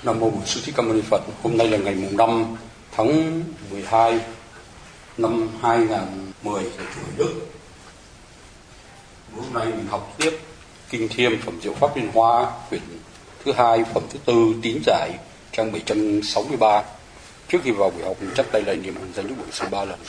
Nam mô Bổn Sư Thích Ca Mâu Ni Phật. Hôm nay là ngày mùng 5 tháng 12 năm 2010 tại chùa Đức. Hôm nay mình học tiếp Kinh Thiêm Phẩm Diệu Pháp Liên Hoa, quyển thứ 2, phẩm thứ 4, Tín Giải, trang 763. Trước khi vào buổi học mình chắp tay lại niệm Hồng Danh Đức Bổn Sư 3 lần.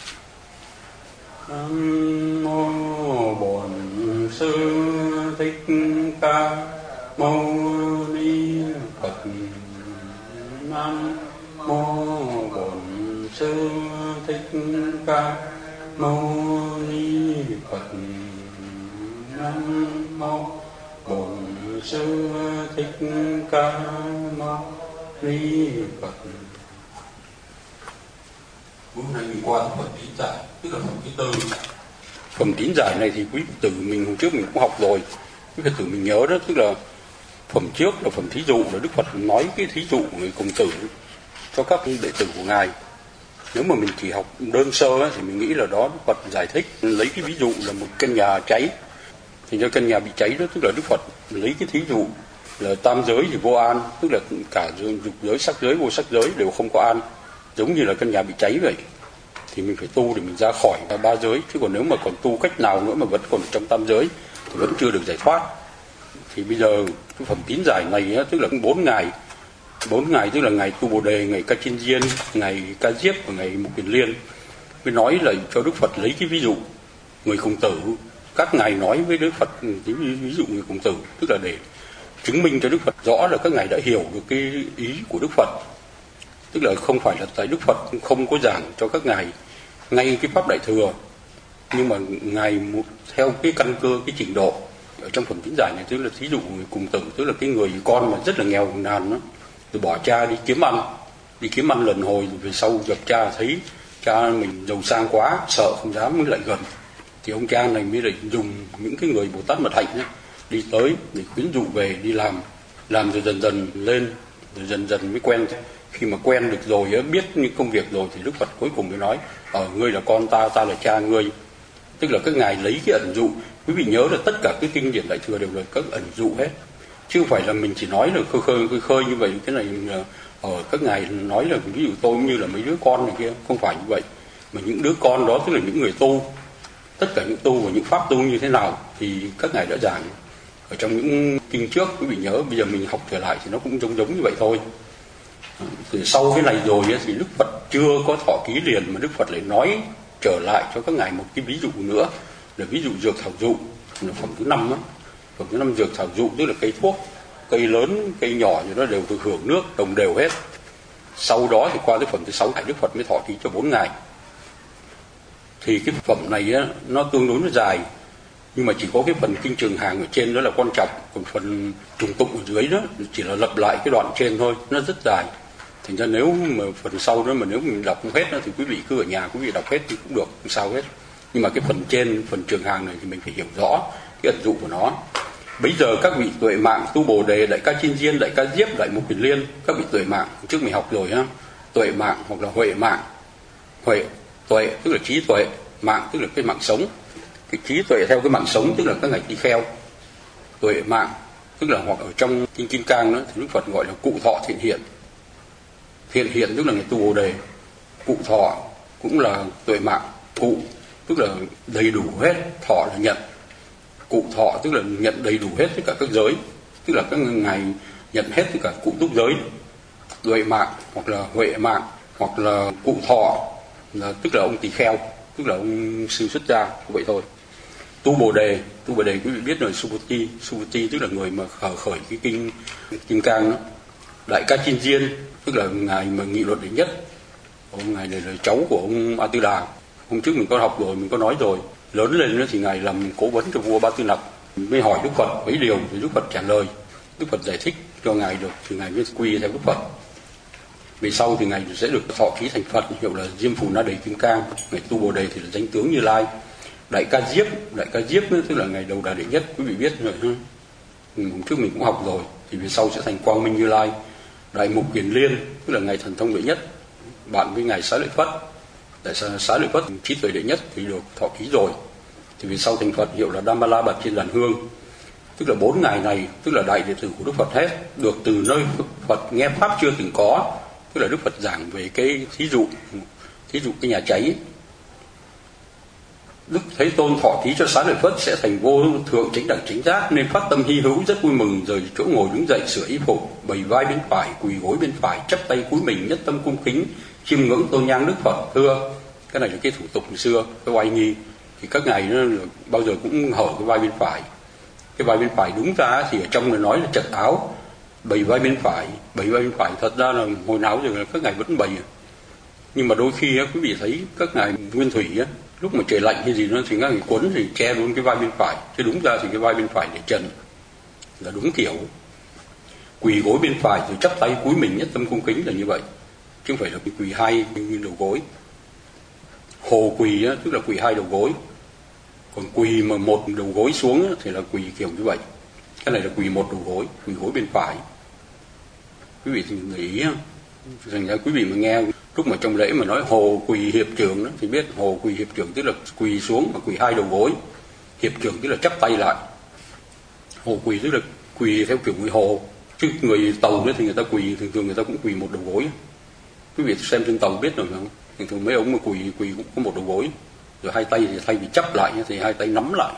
Nam mô Bổn Sư Thích Ca Mâu Ni Phật. Nam mô Bổn Sư Thích Ca Mâu Ni Phật. Nam mô Bổn Sư Thích Ca Mâu Ni Phật. Hôm nay mình qua phẩm Tín Giải, tức là phẩm thứ 4. Phẩm Tín Giải này thì quý Phật tử mình hôm trước mình cũng học rồi. Quý Phật tử mình nhớ đó, tức là phẩm trước là phẩm thí dụ, là Đức Phật nói cái thí dụ người Khổng Tử cho các đệ tử của ngài. Nếu mà mình chỉ học đơn sơ ấy, thì mình nghĩ là đó Đức Phật giải thích lấy cái ví dụ là một căn nhà cháy. Thì cho căn nhà bị cháy đó, tức là Đức Phật lấy cái thí dụ là tam giới thì vô an, tức là cả dục giới, sắc giới, vô sắc giới đều không có an, giống như là căn nhà bị cháy vậy. Thì mình phải tu để mình ra khỏi ba giới, chứ còn nếu mà còn tu cách nào nữa mà vẫn còn trong tam giới thì vẫn chưa được giải thoát. Thì bây giờ cái phẩm Tín Giải này á, tức là 4 ngày, tức là ngày Tu Bồ Đề, ngày Ca Chiên Diên, ngày Ca Diếp và ngày Mục Kiền Liên, mới nói là cho Đức Phật lấy cái ví dụ người Khổng Tử. Các ngài nói với Đức Phật cái ví dụ người Khổng Tử, tức là để chứng minh cho Đức Phật rõ là các ngài đã hiểu được cái ý của Đức Phật. Tức là không phải là tại Đức Phật không có giảng cho các ngài ngay cái pháp Đại Thừa, nhưng mà ngài theo cái căn cơ, cái trình độ. Ở trong phẩm Tín Giải này, tức là thí dụ người Khổng Tử, tức là cái người con mà rất là nghèo nàn đó, từ bỏ cha đi kiếm ăn lần hồi, rồi về sau gặp cha thấy cha mình giàu sang quá, sợ không dám mới lại gần, thì ông cha này mới lại dùng những cái người Bồ Tát Mật Hạnh ấy, đi tới để khuyến dụ về đi làm rồi dần dần lên, rồi dần dần mới quen. Khi mà quen được rồi, biết những công việc rồi, thì Đức Phật cuối cùng mới nói: ngươi là con ta, ta là cha ngươi. Tức là các ngài lấy cái ẩn dụ. Quý vị nhớ là tất cả cái kinh điển Đại Thừa đều là các ẩn dụ hết, chứ không phải là mình chỉ nói là khơi như vậy. Cái này các ngài nói là ví dụ tôi cũng như là mấy đứa con này kia, không phải như vậy. Mà những đứa con đó tức là những người tu, tất cả những tu và những pháp tu như thế nào thì các ngài đã giảng ở trong những kinh trước. Quý vị nhớ, bây giờ mình học trở lại thì nó cũng giống như vậy thôi. Thì sau cái này rồi thì Đức Phật chưa có thọ ký liền, mà Đức Phật lại nói trở lại cho các ngài một cái ví dụ nữa, là ví dụ dược thảo dụ, là phẩm thứ 5 á. Phẩm thứ 5 dược thảo dụ tức là cây thuốc, cây lớn, cây nhỏ thì nó đều được hưởng nước đồng đều hết. Sau đó thì qua tới phẩm thứ 6 Đức Phật mới thọ ký cho 4 ngày. Thì cái phẩm này á, nó tương đối nó dài, nhưng mà chỉ có cái phần kinh Trường Hàng ở trên đó là quan trọng, còn phần trùng tụng ở dưới đó chỉ là lặp lại cái đoạn trên thôi, nó rất dài. Thành ra nếu mà phần sau đó mà nếu mình đọc không hết đó, thì quý vị cứ ở nhà quý vị đọc hết thì cũng được, không sao hết. Nhưng mà cái phần trên, phần Trường Hàng này thì mình phải hiểu rõ cái ẩn dụ của nó. Bây giờ các vị tuệ mạng Tu Bồ Đề, Đại Ca Chiên Diên, Đại Ca Diếp, Đại Mục Kiền Liên, các vị tuệ mạng trước mình học rồi ha. Tuệ mạng hoặc là huệ mạng. Tuệ tức là trí tuệ, mạng tức là cái mạng sống. Cái trí tuệ theo cái mạng sống tức là các ngài tỳ kheo. Tuệ mạng tức là hoặc ở trong kinh Kim Cang đó thì Đức Phật gọi là cụ thọ thiện hiện. Thiện hiện tức là ngày Tu Bồ Đề. Cụ thọ cũng là tuệ mạng. Cụ tức là đầy đủ hết, thọ là nhận. Cụ thọ tức là nhận đầy đủ hết tất cả các giới, tức là các ngài nhận hết tất cả cụ túc giới. Tuệ mạng hoặc là huệ mạng hoặc là cụ thọ là tức là ông tỳ kheo, tức là ông sư xuất gia, vậy thôi. Tu Bồ Đề quý vị biết rồi, Subhuti tức là người mà khởi cái kinh Kim Cang đó. Đại Ca Chiên Diên tức là ngài mà nghị luận đệ nhất, ông ngài này là cháu của ông A Tư Đà. Hôm trước mình có học rồi, mình có nói rồi. Lớn lên nữa thì ngài làm cố vấn cho vua Ba Tư Nặc, mới hỏi Đức Phật mấy điều thì Đức Phật trả lời. Đức Phật giải thích cho ngài được thì ngài mới quy theo Đức Phật. Về sau thì ngài sẽ được thọ ký thành Phật, hiệu là Diêm Phù Na Đề Kim Cang. Ngài Tu Bồ Đề thì là danh tướng Như Lai. Đại Ca Diếp nữa, tức là ngài đầu đà đệ nhất, quý vị biết rồi ha. Hôm trước mình cũng học rồi, thì về sau sẽ thành Quang Minh Như Lai. Đại Mục Kiền Liên tức là ngài thần thông đệ nhất, bạn với ngài Xá Lợi Phất. Tại sao Xá Lợi Phất trí tuệ đệ nhất thì được thọ ký rồi, thì về sau thành Phật hiệu là Dhammala Bạt Trên Đàn Hương. Tức là 4 ngài này tức là đại đệ tử của Đức Phật hết, được từ nơi Phật nghe pháp chưa từng có, tức là Đức Phật giảng về cái thí dụ cái nhà cháy ấy. Đức Thế Tôn thọ thí cho Xá Lợi Phất sẽ thành vô thượng chánh đẳng chánh giác, nên phát tâm hy hữu rất vui mừng, rời chỗ ngồi đứng dậy sửa y phục, bày vai bên phải, quỳ gối bên phải, chắp tay cúi mình, nhất tâm cung kính chiêm ngưỡng tôn nhang Đức Phật. Thưa, cái này là cái thủ tục ngày xưa, cái oai nghi thì các ngài nó bao giờ cũng hở cái vai bên phải. Cái vai bên phải đúng ra thì ở trong này nói là chật áo, bày vai bên phải. Thật ra là hồi nào giờ các ngài vẫn bày, nhưng mà đôi khi quý vị thấy các ngài nguyên thủy á, lúc mà trời lạnh hay gì đó thì các ngài quấn thì che luôn cái vai bên phải, chứ đúng ra thì cái vai bên phải để trần là đúng kiểu. Quỳ gối bên phải rồi chắp tay cúi mình, nhất tâm cung kính là như vậy, chứ không phải là quỳ hai như đầu gối. Hồ quỳ á, tức là quỳ hai đầu gối, còn quỳ mà một đầu gối xuống á, thì là quỳ kiểu như vậy. Cái này là quỳ một đầu gối, quỳ gối bên phải. Quý vị thì để ý á, thành ra quý vị mà nghe lúc mà trong lễ mà nói hồ quỳ hiệp trưởng đó, thì biết hồ quỳ hiệp trưởng tức là quỳ xuống và quỳ hai đầu gối, hiệp trưởng tức là chắp tay lại. Hồ quỳ tức là quỳ theo kiểu người hồ, chứ người Tàu đó thì người ta quỳ thường người ta cũng quỳ một đầu gối. Quý vị xem trên Tàu biết rồi không? Thường mấy ông mà quỳ cũng có một đầu gối, rồi hai tay thì thay vì chắp lại thì hai tay nắm lại,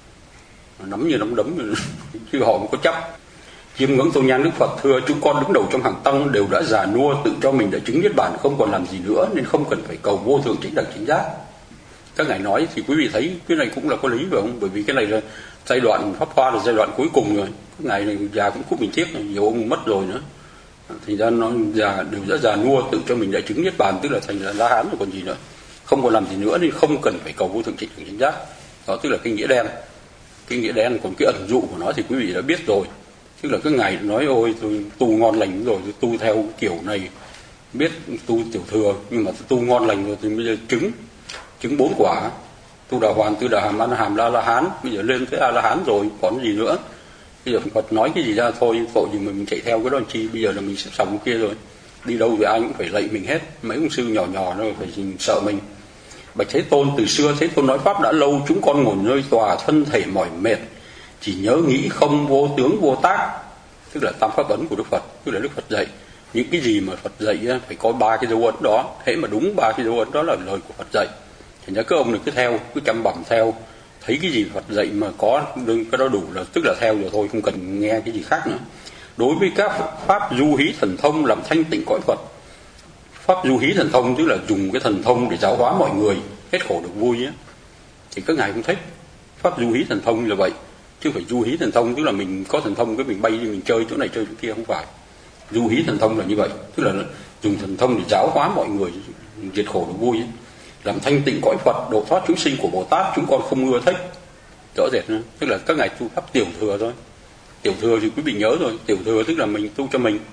nắm như nắm đấm chứ họ không có chắp. Chiêm ngưỡng tôn nhang Đức Phật. Thưa, chúng con đứng đầu trong hàng tăng đều đã già nua, tự cho mình đã chứng niết bàn, không còn làm gì nữa, nên không cần phải cầu vô thượng chánh đẳng chánh giác. Các ngài nói thì quý vị thấy cái này cũng là có lý phải không? Bởi vì cái này là giai đoạn Pháp Hoa, là giai đoạn cuối cùng rồi. Các ngài này già cũng cúp mình tiếc, nhiều ông mất rồi nữa. Thì ra nó già đều đã già nua, tự cho mình đã chứng niết bàn, tức là thành là La Hán rồi còn gì nữa, không còn làm gì nữa, nên không cần phải cầu vô thượng chánh đẳng chánh giác. Đó tức là cái nghĩa đen. Cái nghĩa đen, còn cái ẩn dụ của nó thì quý vị đã biết rồi. Tức là các ngài nói ôi tôi tu ngon lành rồi, tôi tu theo kiểu này, biết tu tiểu thừa, nhưng mà tôi tu ngon lành rồi thì bây giờ chứng 4 quả, tu đà hoàn, tu đà hàm, a hàm, la la hán, bây giờ lên tới a la hán rồi còn gì nữa. Bây giờ Phật nói cái gì ra thôi, tội gì mà mình chạy theo cái đó chi. Bây giờ là mình xếp xong cái kia rồi, đi đâu thì ai cũng phải lạy mình hết, mấy ông sư nhỏ nó phải sợ mình. Bạch Thế Tôn, từ xưa Thế Tôn nói pháp đã lâu, chúng con ngồi nơi tòa thân thể mỏi mệt, chỉ nhớ nghĩ không, vô tướng vô tác, tức là tam pháp ấn của Đức Phật. Tức là Đức Phật dạy những cái gì mà Phật dạy phải có 3 cái dấu ấn đó. Thế mà đúng 3 cái dấu ấn đó là lời của Phật dạy, thành ra các ông này cứ theo, cứ chăm bẩm theo, thấy cái gì Phật dạy mà có cái đó đủ là tức là theo rồi thôi, không cần nghe cái gì khác nữa. Đối với các pháp du hí thần thông làm thanh tịnh cõi Phật, pháp du hí thần thông tức là dùng cái thần thông để giáo hóa mọi người hết khổ được vui ấy, thì các ngài cũng thích. Pháp du hí thần thông là vậy, chứ không phải du hí thần thông tức là mình có thần thông cái mình bay đi mình chơi chỗ này chơi chỗ kia, không phải. Du hí thần thông là như vậy, tức là dùng thần thông để giáo hóa mọi người diệt khổ được vui ấy. Làm thanh tịnh cõi Phật, độ thoát chúng sinh của Bồ Tát chúng con không ưa thích. Rõ rệt nữa. Tức là các ngài tu pháp tiểu thừa thôi. Tiểu thừa thì quý vị nhớ rồi, tiểu thừa tức là mình tu cho mình,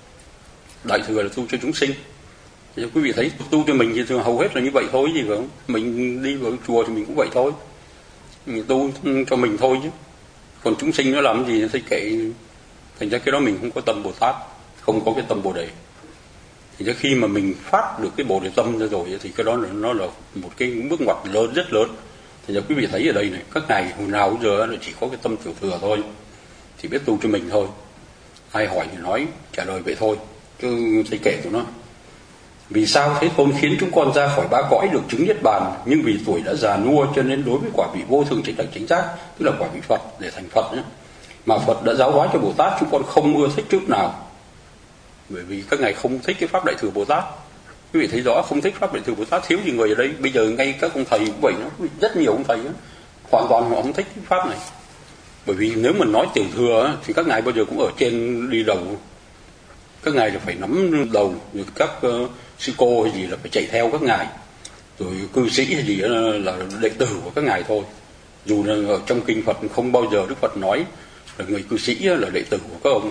đại thừa là tu cho chúng sinh. Thì quý vị thấy tu cho mình thì thường hầu hết là như vậy thôi gì phải không? Mình đi vào chùa thì mình cũng vậy thôi, mình tu cho mình thôi chứ còn chúng sinh nó làm gì thì kệ. Thành ra cái đó mình không có tâm Bồ Tát, không có cái tâm Bồ Đề. Thì khi mà mình phát được cái Bồ Đề tâm ra rồi thì cái đó là nó là một cái bước ngoặt lớn, rất lớn. Thì quý vị thấy ở đây này, các ngài hồi nào giờ là chỉ có cái tâm tiểu thừa thôi, thì biết tu cho mình thôi. Ai hỏi thì nói trả lời vậy thôi, chứ thầy kể tụi nó. Vì sao Thế Tôn khiến chúng con ra khỏi 3 cõi được chứng niết bàn, nhưng vì tuổi đã già nua cho nên đối với quả vị vô thượng chánh đẳng chánh giác, tức là quả vị Phật để thành Phật nhé, mà Phật đã giáo hóa cho Bồ Tát, chúng con không ưa thích chút nào. Bởi vì các ngài không thích cái pháp Đại Thừa Bồ Tát. Quý vị thấy rõ, không thích pháp Đại Thừa Bồ Tát, thiếu gì người ở đây. Bây giờ ngay các ông thầy cũng vậy đó, rất nhiều ông thầy đó, hoàn toàn họ không thích cái pháp này. Bởi vì nếu mình nói tiểu thừa thì các ngài bao giờ cũng ở trên đi đầu, các ngài là phải nắm đầu, rồi các sư cô hay gì là phải chạy theo các ngài, rồi cư sĩ hay gì là đệ tử của các ngài thôi. Dù là ở trong kinh Phật không bao giờ Đức Phật nói là người cư sĩ là đệ tử của các ông.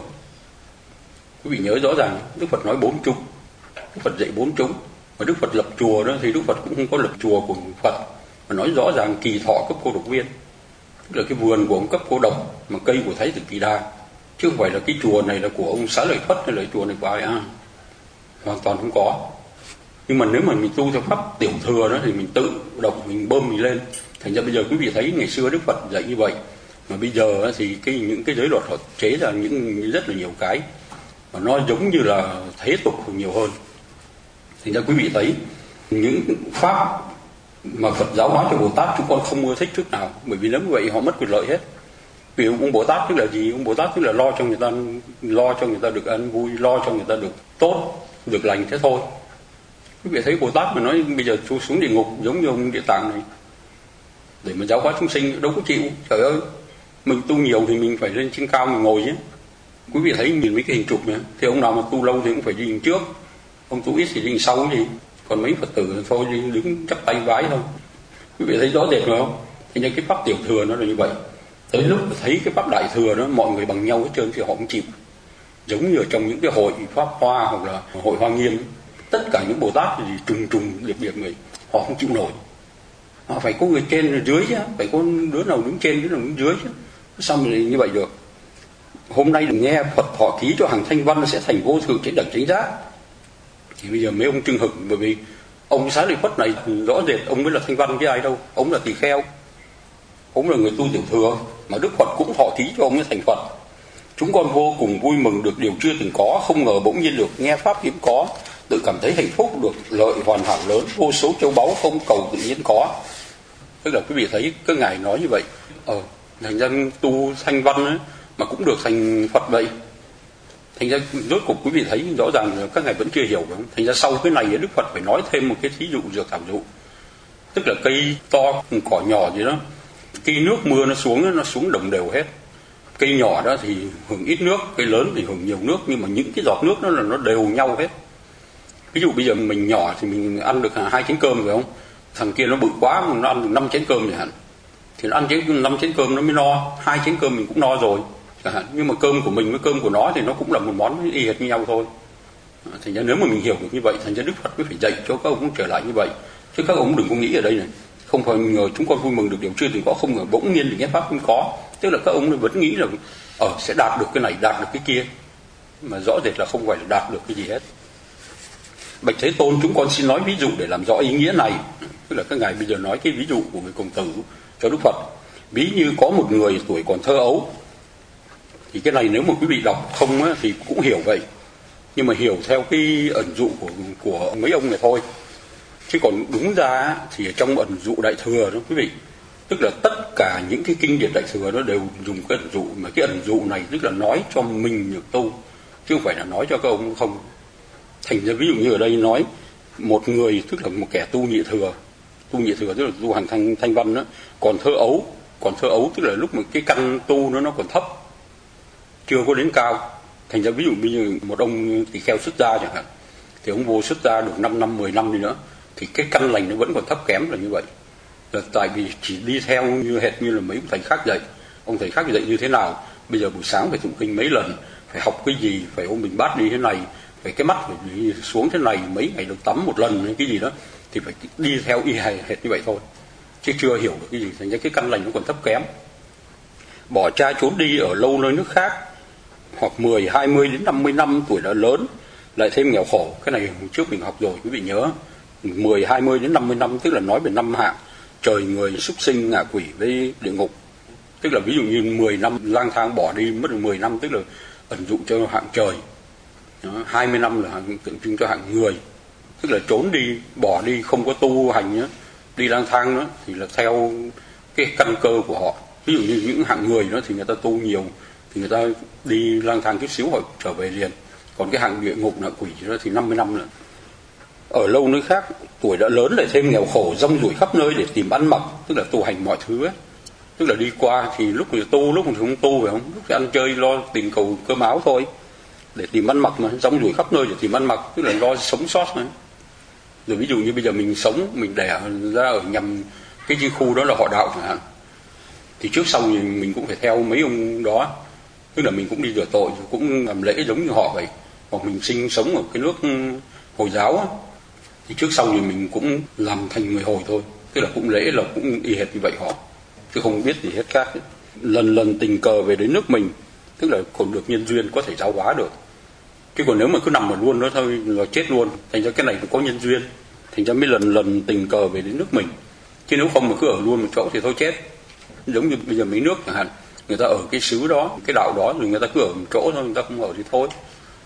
Quý vị nhớ rõ ràng, Đức Phật nói 4 chúng, Đức Phật dạy 4 chúng. Mà Đức Phật lập chùa đó thì Đức Phật cũng không có lập chùa của Phật, mà nói rõ ràng Kỳ Thọ cấp cô độc viên, tức là cái vườn của ông cấp cô độc, mà cây của Thái tử Kỳ Đa, chứ không phải là cái chùa này là của ông Xá Lợi Phất hay là chùa này của ai hoàn toàn không có. Nhưng mà nếu mà mình tu theo pháp tiểu thừa đó thì mình tự động mình bơm mình lên. Thành ra bây giờ quý vị thấy ngày xưa Đức Phật dạy như vậy, mà bây giờ thì những cái giới luật họ chế ra những rất là nhiều cái và nó giống như là thế tục nhiều hơn. Thì ra quý vị thấy những pháp mà Phật giáo nói cho Bồ Tát chúng con không ưa thích chút nào, bởi vì nếu như vậy họ mất quyền lợi hết. Vì ông Bồ Tát tức là gì? Ông Bồ Tát tức là lo cho người ta được an vui, lo cho người ta được tốt, được lành, thế thôi. Quý vị thấy Bồ Tát mà nói bây giờ chú xuống địa ngục giống như ông Địa Tạng này để mà giáo hóa chúng sinh, đâu có chịu. Trời ơi, mình tu nhiều thì mình phải lên trên cao mình ngồi chứ. Quý vị thấy nhìn mấy cái hình chụp này, thì ông nào mà tu lâu thì cũng phải đi hình trước, ông tu ít thì đi hình sau cái gì. Còn mấy Phật tử thôi đi đứng chắp tay vái thôi. Quý vị thấy rõ rệt rồi không? Thì như cái pháp tiểu thừa nó là như vậy. Tới lúc thấy cái pháp đại thừa đó mọi người bằng nhau hết trơn thì họ cũng chịu. Giống như ở trong những cái hội Pháp Hoa hoặc là hội Hoa Nghiêm, tất cả những Bồ Tát thì trùng điệp người, họ không chịu nổi. Họ phải có người trên người dưới chứ, phải có đứa nào đứng trên đứa nào đứng dưới chứ. Sao mà như vậy được? Hôm nay nghe Phật thọ ký cho hàng Thanh Văn nó sẽ thành vô thượng chánh đẳng chánh giác. Thì bây giờ mấy ông trưng hửng, bởi vì ông Xá Lợi Phất này rõ rệt ông mới là Thanh Văn chứ ai đâu. Ông là tỳ kheo, ông là người tu tiểu thừa, mà Đức Phật cũng thọ ký cho ông ấy thành Phật. Chúng con vô cùng vui mừng được điều chưa từng có, không ngờ bỗng nhiên được nghe pháp hiếm có, tự cảm thấy hạnh phúc, được lợi hoàn hảo lớn, vô số châu báu không cầu tự nhiên có. Tức là quý vị thấy cái ngài nói như vậy, thành ra tu Thanh Văn ấy, mà cũng được thành Phật vậy. Thành ra rốt cuộc quý vị thấy rõ ràng là các ngài vẫn chưa hiểu, đúng không? Thành ra sau cái này Đức Phật phải nói thêm một cái thí dụ dược thảo dụ, tức là cây to cỏ nhỏ gì đó, cây nước mưa nó xuống đồng đều hết. Cây nhỏ đó thì hưởng ít nước, cây lớn thì hưởng nhiều nước, nhưng mà những cái giọt nước nó đều nhau hết. Ví dụ bây giờ mình nhỏ thì mình ăn được 2 chén cơm phải không? Thằng kia nó bự quá nó ăn được 5 chén cơm chẳng hạn, thì nó ăn 5 chén cơm nó mới no, 2 chén cơm mình cũng no rồi chẳng hạn. Nhưng mà cơm của mình với cơm của nó thì nó cũng là một món y hệt như nhau thôi. Thành ra nếu mà mình hiểu được như vậy, thành ra Đức Phật mới phải dạy cho các ông trở lại như vậy. Chứ các ông đừng có nghĩ ở đây này, không phải ngờ chúng con vui mừng được điều chưa từng có, không ngờ bỗng nhiên được nghe pháp không có. Tức là các ông vẫn nghĩ là sẽ đạt được cái này, đạt được cái kia, mà rõ rệt là không phải là đạt được cái gì hết. Bạch Thế Tôn, chúng con xin nói ví dụ để làm rõ ý nghĩa này. Tức là các ngài bây giờ nói cái ví dụ của người Khổng Tử cho Đức Phật. Ví như có một người tuổi còn thơ ấu, thì cái này nếu mà quý vị đọc không á, thì cũng hiểu vậy, nhưng mà hiểu theo cái ẩn dụ của mấy ông này thôi. Chứ còn đúng ra thì ở trong ẩn dụ Đại Thừa đó quý vị, tức là tất cả những cái kinh điển Đại Thừa nó đều dùng cái ẩn dụ, mà cái ẩn dụ này tức là nói cho mình được tu, chứ không phải là nói cho các ông không. Thành ra ví dụ như ở đây nói một người, tức là một kẻ tu nhị thừa tức là tu hàng thanh văn đó, còn thơ ấu tức là lúc mà cái căn tu nó còn thấp, chưa có đến cao. Thành ra ví dụ như một ông tỳ kheo xuất gia chẳng hạn, thì ông vô xuất gia được 5 năm 10 năm đi nữa, thì cái căn lành nó vẫn còn thấp kém là như vậy. Là tại vì chỉ đi theo như hệt như là mấy ông thầy khác dạy. Ông thầy khác dạy như thế nào, bây giờ buổi sáng phải tụng kinh mấy lần, phải học cái gì, phải ôm bình bát đi thế này, phải cái mắt phải đi xuống thế này, mấy ngày được tắm một lần hay cái gì đó, thì phải đi theo y hệt như vậy thôi, chứ chưa hiểu được cái gì. Thành ra cái căn lành nó còn thấp kém. Bỏ cha trốn đi ở lâu nơi nước khác, hoặc 10, 20 đến 50 năm tuổi đã lớn, lại thêm nghèo khổ. Cái này hồi trước mình học rồi, quý vị nhớ. 10, 20 đến 50 năm tức là nói về năm hạng: trời, người, súc sinh, ngạ quỷ với địa ngục. Tức là ví dụ như 10 năm lang thang bỏ đi, mất được 10 năm tức là ẩn dụ cho hạng trời. 20 năm là tượng trưng cho hạng người, tức là trốn đi, bỏ đi, không có tu hành nữa, đi lang thang nữa, thì là theo cái căn cơ của họ. Ví dụ như những hạng người đó thì người ta tu nhiều, thì người ta đi lang thang chút xíu họ trở về liền. Còn cái hạng địa ngục, ngạ quỷ đó thì 50 năm nữa. Ở lâu nơi khác, tuổi đã lớn lại thêm nghèo khổ, rong ruổi khắp nơi để tìm ăn mặc, tức là tu hành mọi thứ ấy. Tức là đi qua thì lúc thì tu, lúc thì không tu, phải không? Lúc thì ăn chơi lo tìm cầu cơm áo thôi, để tìm ăn mặc mà, rong ruổi khắp nơi để tìm ăn mặc, tức là lo sống sót nữa. Rồi ví dụ như bây giờ mình sống, mình đẻ ra ở nhằm cái khu đó là họ đạo chẳng hạn, thì trước sau thì mình cũng phải theo mấy ông đó, tức là mình cũng đi rửa tội, cũng làm lễ giống như họ vậy. Hoặc mình sinh sống ở cái nước Hồi giáo á, thì trước sau thì mình cũng làm thành người Hồi thôi, tức là cũng lễ là cũng y hệt như vậy họ, chứ không biết gì hết khác ấy. Lần tình cờ về đến nước mình, tức là còn được nhân duyên có thể giáo hóa được. Chứ còn nếu mà cứ nằm ở luôn đó thôi là chết luôn. Thành ra cái này phải có nhân duyên, thành ra mới lần tình cờ về đến nước mình. Chứ nếu không mà cứ ở luôn một chỗ thì thôi chết. Giống như bây giờ mấy nước chẳng hạn, người ta ở cái xứ đó, cái đạo đó, rồi người ta cứ ở một chỗ thôi, người ta không ở thì thôi.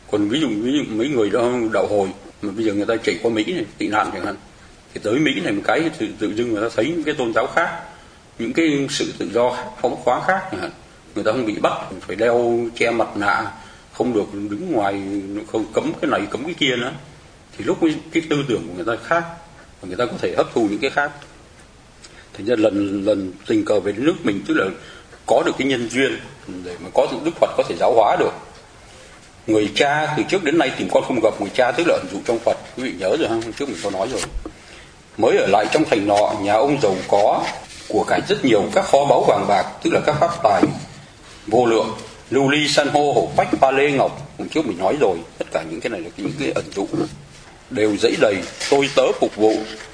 Còn ví dụ mấy người đó đạo hồi mà bây giờ người ta chạy qua Mỹ này, tị nạn chẳng hạn, thì tới Mỹ này một cái tự dưng người ta thấy những cái tôn giáo khác, những cái sự tự do phóng khoáng khác chẳng hạn, người ta không bị bắt phải đeo che mặt nạ, không được đứng ngoài, không cấm cái này cấm cái kia nữa, thì lúc cái tư tưởng của người ta khác và người ta có thể hấp thu những cái khác. Thành ra lần tình cờ về nước mình, tức là có được cái nhân duyên để mà có Đức Phật có thể giáo hóa được. Người cha từ trước đến nay tìm con không gặp, người cha tức là ẩn dụ trong Phật, quý vị nhớ rồi không? Hôm trước mình có nói rồi. Mới ở lại trong thành nọ, nhà ông giàu có, của cải rất nhiều, các kho báu vàng bạc, tức là các pháp tài vô lượng, lưu ly san hô hổ phách pha lê ngọc. Hôm trước mình nói rồi, tất cả những cái này là những cái ẩn dụ đều dẫy đầy. Tôi tớ phục vụ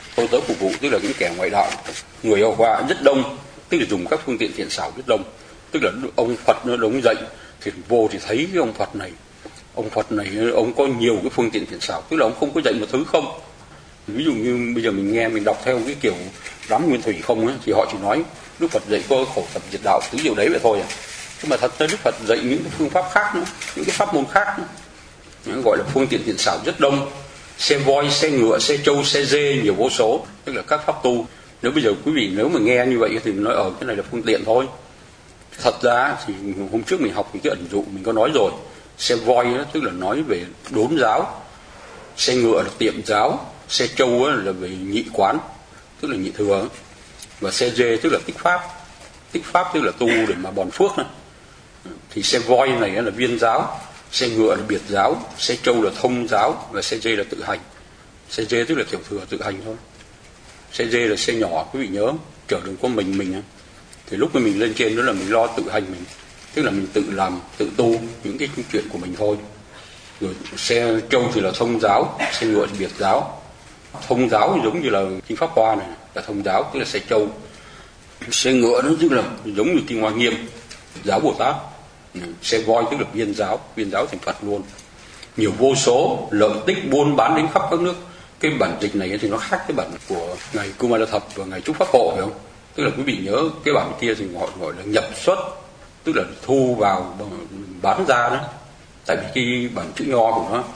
tức là những kẻ ngoại đạo. Người hầu họa rất đông, tức là dùng các phương tiện thiện xảo rất đông, tức là ông Phật nó đống dậy thì vô thì thấy cái ông Phật này ông có nhiều cái phương tiện thiện xảo, tức là ông không có dạy một thứ không. Ví dụ như bây giờ mình nghe, mình đọc theo cái kiểu đám nguyên thủy không ấy, thì họ chỉ nói Đức Phật dạy có khổ tập diệt đạo thứ điều đấy vậy thôi à. Nhưng mà thật ra Đức Phật dạy những cái phương pháp khác nữa, những cái pháp môn khác nữa. Những gọi là phương tiện thiện xảo rất đông, xe voi, xe ngựa, xe trâu, xe dê nhiều vô số, tức là các pháp tu. Nếu bây giờ quý vị nếu mà nghe như vậy thì mình nói cái này là phương tiện thôi. Thật ra thì hôm trước mình học cái ẩn dụ mình có nói rồi, xe voi đó, tức là nói về đốn giáo, xe ngựa là tiệm giáo, xe trâu là về nhị quán, tức là nhị thừa, và xe dê tức là tích pháp tức là tu để mà bòn phước này. Thì xe voi này là viên giáo, xe ngựa là biệt giáo, xe trâu là thông giáo, và xe dê là tự hành. Xe dê tức là tiểu thừa tự hành thôi. Xe dê là xe nhỏ, quý vị nhớ, chở đường có mình thì lúc mà mình lên trên đó là mình lo tự hành mình, tức là mình tự làm, tự tu những cái chuyện của mình thôi. Rồi xe trâu thì là thông giáo, xe ngựa thì biệt giáo. Thông giáo giống như là Kinh Pháp Hoa này là thông giáo, tức là xe trâu. Xe ngựa nó tức là giống như Kinh Hoa Nghiêm, giáo Bồ Tát. Xe voi tức là viên giáo thành Phật luôn. Nhiều vô số, lợi tích buôn bán đến khắp các nước. Cái bản dịch này thì nó khác cái bản của ngài Kumara Thập và ngài Trúc Pháp Hộ, phải không? Tức là quý vị nhớ cái bản kia thì họ gọi là nhập xuất, tức là thu vào bán ra đó. Tại vì cái bản chữ nho của nó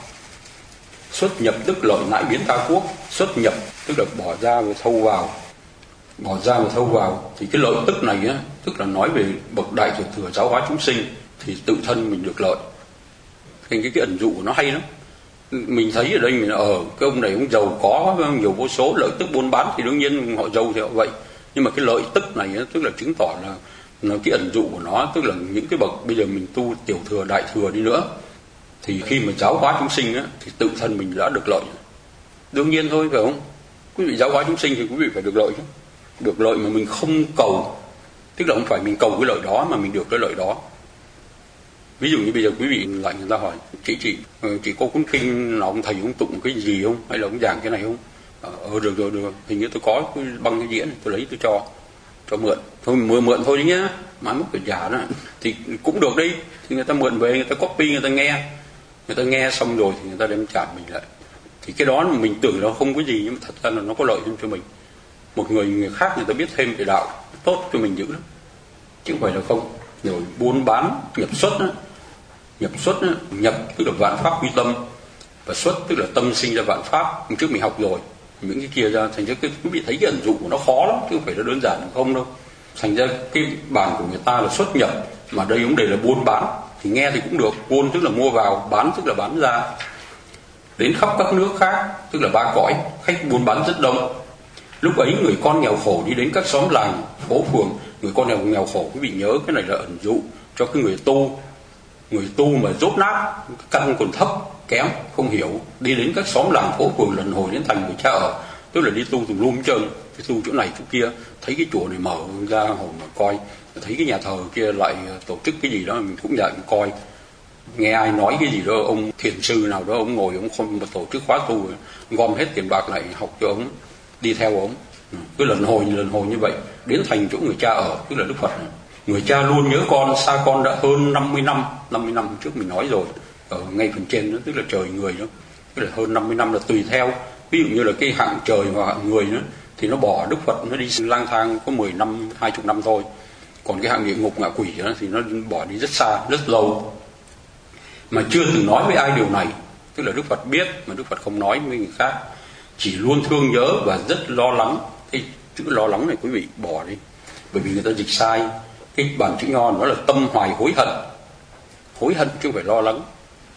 xuất nhập tức lợi nại biến ta quốc. Xuất nhập tức là bỏ ra và thâu vào, thì cái lợi tức này á, tức là nói về bậc đại thừa thừa giáo hóa chúng sinh thì tự thân mình được lợi. Thành cái ẩn dụ của nó hay lắm. Mình thấy ở đây mình cái ông này ông giàu có nhiều vô số, lợi tức buôn bán thì đương nhiên họ giàu thì họ vậy. Nhưng mà cái lợi tức này á, tức là chứng tỏ là cái ẩn dụ của nó, tức là những cái bậc bây giờ mình tu tiểu thừa đại thừa đi nữa, thì khi mà giáo hóa chúng sinh á, thì tự thân mình đã được lợi. Đương nhiên thôi, phải không? Quý vị giáo hóa chúng sinh thì quý vị phải được lợi chứ. Được lợi mà mình không cầu, tức là không phải mình cầu cái lợi đó mà mình được cái lợi đó. Ví dụ như bây giờ quý vị lại người ta hỏi chị có cuốn kinh nào ông thầy ông tụng cái gì không, hay là ông giảng cái này không? Được, hình như tôi có cái băng cái diễn, tôi lấy tôi cho mượn thôi, mượn thôi đấy nhá, mai mốt phải trả đó thì cũng được đi. Thì người ta mượn về, người ta copy, người ta nghe xong rồi thì người ta đem trả mình lại. Thì cái đó mình tưởng nó không có gì, nhưng mà thật ra là nó có lợi cho mình. Một người khác người ta biết thêm về đạo tốt cho mình dữ lắm, chứ không phải là không. Rồi buôn bán, nhập xuất tức là vạn pháp quy tâm, và xuất tức là tâm sinh ra vạn pháp. Hôm trước mình học rồi những cái kia ra, thành ra quý vị thấy cái ẩn dụ của nó khó lắm, chứ không phải là đơn giản không đâu. Thành ra cái bản của người ta là xuất nhập, mà đây cũng đây là buôn bán, thì nghe thì cũng được. Buôn tức là mua vào, bán tức là bán ra. Đến khắp các nước khác tức là ba cõi, khách buôn bán rất đông. Lúc ấy người con nghèo khổ đi đến các xóm làng phố phường. Người con nghèo khổ, quý vị nhớ cái này là ẩn dụ cho cái người tu mà dốt nát, căn còn thấp kém không hiểu, đi đến các xóm làng phố phường lần hồi đến thành người cha ở, tức là đi tu tùm lum trơn, đi tu chỗ này chỗ kia, thấy cái chùa này mở ra hồi mà coi, thấy cái nhà thờ kia lại tổ chức cái gì đó mình cũng dạy mình coi, nghe ai nói cái gì đó, ông thiền sư nào đó ông ngồi ông không mà tổ chức khóa tu, gom hết tiền bạc lại học cho ông, đi theo ông, cứ lần hồi như vậy, đến thành chỗ người cha ở, tức là Đức Phật này. Người cha luôn nhớ con, xa con đã hơn 50 năm trước mình nói rồi, ở ngay phần trên đó, tức là trời người đó, tức là hơn 50 năm là tùy theo. Ví dụ như là cái hạng trời và hạng người đó, thì nó bỏ Đức Phật nó đi lang thang có 10 năm, 20 năm thôi. Còn cái hạng địa ngục ngạ quỷ đó, thì nó bỏ đi rất xa, rất lâu. mà chưa từng nói với ai điều này. Tức là Đức Phật biết mà Đức Phật không nói với người khác, chỉ luôn thương nhớ và rất lo lắng. Cái chữ lo lắng này quý vị bỏ đi, bởi vì người ta dịch sai. Cái bản chữ Nho nó là tâm hoài hối hận. Hối hận chứ không phải lo lắng.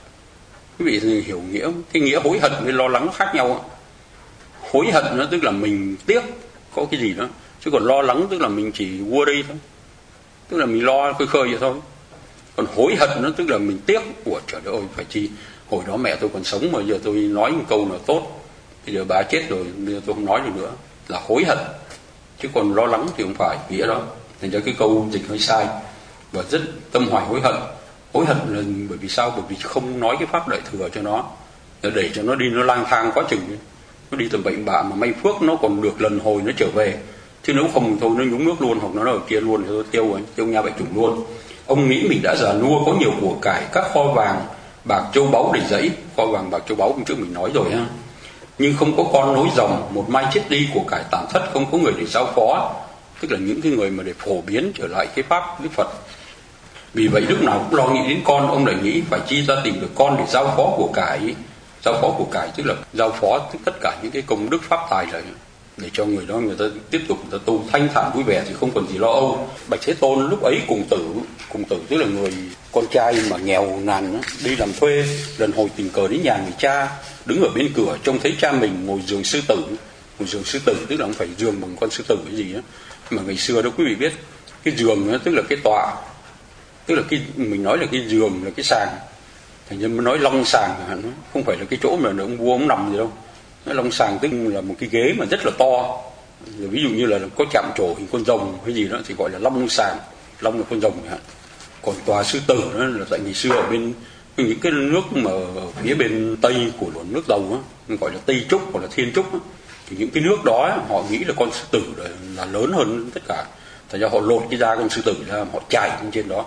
Quý vị hiểu nghĩa, cái nghĩa hối hận với lo lắng nó khác nhau. Hối hận nó tức là mình tiếc có cái gì đó, chứ còn lo lắng tức là mình chỉ vua đi thôi, tức là mình lo khơi khơi vậy thôi. Còn hối hận nó tức là mình tiếc, của trời đất ơi, phải chi hồi đó mẹ tôi còn sống mà giờ tôi nói một câu nào tốt, bây giờ bà chết rồi, bây giờ tôi không nói được nữa, là hối hận. Chứ còn lo lắng thì không phải nghĩa đó. Thành ra cái câu dịch hơi sai và rất tâm hoài hối hận. Hối hận là bởi vì sao? Bởi vì không nói cái pháp đại thừa cho nó, để cho nó đi nó lang thang quá chừng, nó đi tầm bệnh bạ mà may phước nó còn được lần hồi nó trở về. Chứ nếu không thôi nó nhúng nước luôn, hoặc nó ở kia luôn thì tôi tiêu nha bại chủng luôn. Ông nghĩ mình đã già nua, có nhiều của cải, các kho vàng bạc châu báu đầy dẫy. Kho vàng bạc châu báu hôm trước mình nói rồi ha. Nhưng không có con nối dòng, một mai chết đi, của cải tàn thất, không có người để giao phó. Tức là những cái người mà để phổ biến trở lại cái pháp Đức Phật. Vì vậy lúc nào cũng lo nghĩ đến con, ông lại nghĩ phải chi ra tìm được con để giao phó của cải. Giao phó của cải tức là giao phó tất cả những cái công đức pháp tài là để cho người đó người ta tiếp tục người ta tu thanh thản vui vẻ thì không còn gì lo âu. Bạch Thế Tôn lúc ấy cùng tử tức là người con trai mà nghèo nàn đi làm thuê, lần hồi tình cờ đến nhà người cha, đứng ở bên cửa trông thấy cha mình ngồi giường sư tử. Ngồi giường sư tử tức là không phải giường bằng con sư tử cái gì á, mà ngày xưa đó quý vị biết cái giường đó, tức là cái tọa, tức là cái mình nói là cái giường là cái sàng, thành ra mới nói long sàng, không phải là cái chỗ mà ông vua ông nằm gì đâu. Nó long sàng tức là một cái ghế mà rất là to, rồi ví dụ như là có chạm trổ hình con rồng hay gì đó thì gọi là long sàng, long là con rồng hả. Còn tòa sư tử đó là tại ngày xưa ở bên những cái nước mà ở phía bên tây của nước Dầu á, gọi là Tây Trúc hoặc là Thiên Trúc á, thì những cái nước đó họ nghĩ là con sư tử là lớn hơn tất cả, thành ra họ lột cái da con sư tử ra, họ chải lên trên đó.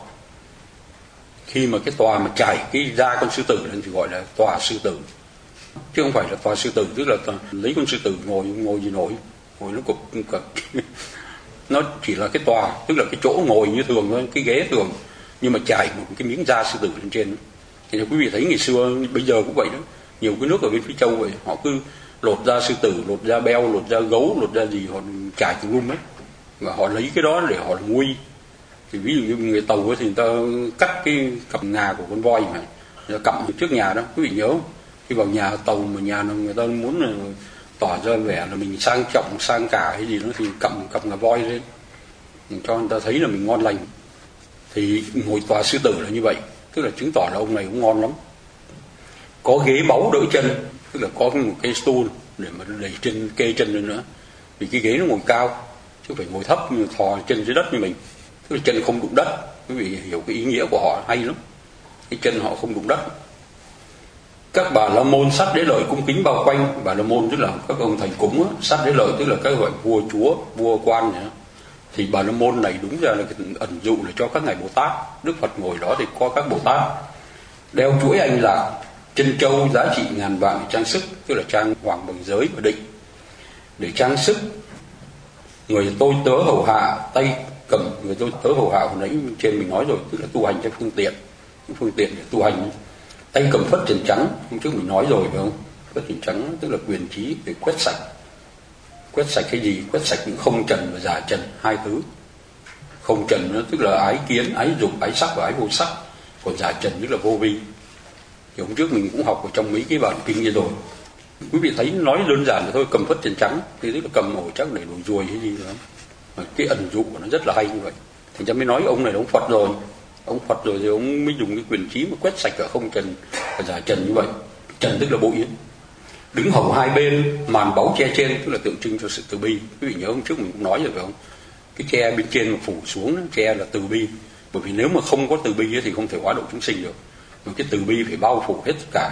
Khi mà cái tòa mà chải cái da con sư tử lên thì gọi là tòa sư tử, chứ không phải là tòa sư tử tức là lấy con sư tử ngồi gì nổi, ngồi nó cục nó chỉ là cái tòa, tức là cái chỗ ngồi như thường thôi, cái ghế thường, nhưng mà chải một cái miếng da sư tử lên trên. Thì quý vị thấy ngày xưa bây giờ cũng vậy đó, nhiều cái nước ở bên phía châu vậy, họ cứ lột da sư tử, lột da beo, lột da gấu, lột da gì họ chải tùm lum ấy, và họ lấy cái đó để họ nuôi. Thì ví dụ như người Tàu ấy, thì người ta cắt cái cặp ngà của con voi mà người ta cặm trước nhà đó, quý vị nhớ không? Khi vào nhà Tàu mà nhà người ta muốn là tỏ ra vẻ là mình sang trọng sang cả hay gì đó thì cặm cặp ngà voi lên cho người ta thấy là mình ngon lành. Thì ngồi tòa sư tử là như vậy, tức là chứng tỏ là ông này cũng ngon lắm. Có ghế báu đỡ chân, tức là có một cái stool để mà đẩy chân, kê chân lên nữa, vì cái ghế nó ngồi cao chứ không phải ngồi thấp như thò chân dưới đất như mình, tức là chân không đụng đất. Quý vị hiểu cái ý nghĩa của họ hay lắm, cái chân họ không đụng đất. Các bà la môn sát đế lợi cung kính bao quanh. Bà la môn tức là các ông thầy cúng á, sát đế lợi tức là các gọi vua chúa, vua quan này. Thì bà la môn này đúng ra là cái ẩn dụ là cho các ngài Bồ Tát. Đức Phật ngồi đó thì có các Bồ Tát đeo chuỗi anh lạc, chân châu giá trị ngàn vạn để trang sức, tức là trang hoàng bằng giới và định để trang sức. Người tôi tớ hầu hạ, tay cầm người tôi tớ hầu hạ hồi nãy trên mình nói rồi, tức là tu hành cho phương tiện để tu hành. Tay cầm phất trần trắng, hôm trước mình nói rồi phải không? Phất trần trắng tức là quyền trí để quét sạch cái gì? Quét sạch những không trần và giả trần, hai thứ. Không trần nó tức là ái kiến, ái dục, ái sắc và ái vô sắc. Còn giả trần tức là vô vi. Thì hôm trước mình cũng học ở trong mấy cái bản kinh kia rồi. Quý vị thấy nói đơn giản là thôi, cầm phất trần trắng thì tức là cầm màu chắc để đuổi ruồi hay gì đó. Mà cái ẩn dụ của nó rất là hay như vậy. Thành ra mới nói ông này là ông Phật rồi. Ông Phật rồi thì ông mới dùng cái quyền trí mà quét sạch cả không trần và giả trần như vậy. Trần tức là bụi ấy. Đứng hầu hai bên, màn báu che trên tức là tượng trưng cho sự từ bi. Quý vị nhớ hôm trước mình cũng nói rồi phải không? Cái che bên trên mà phủ xuống, che là từ bi. Bởi vì nếu mà không có từ bi thì không thể hóa độ chúng sinh được. Mà cái từ bi phải bao phủ hết tất cả.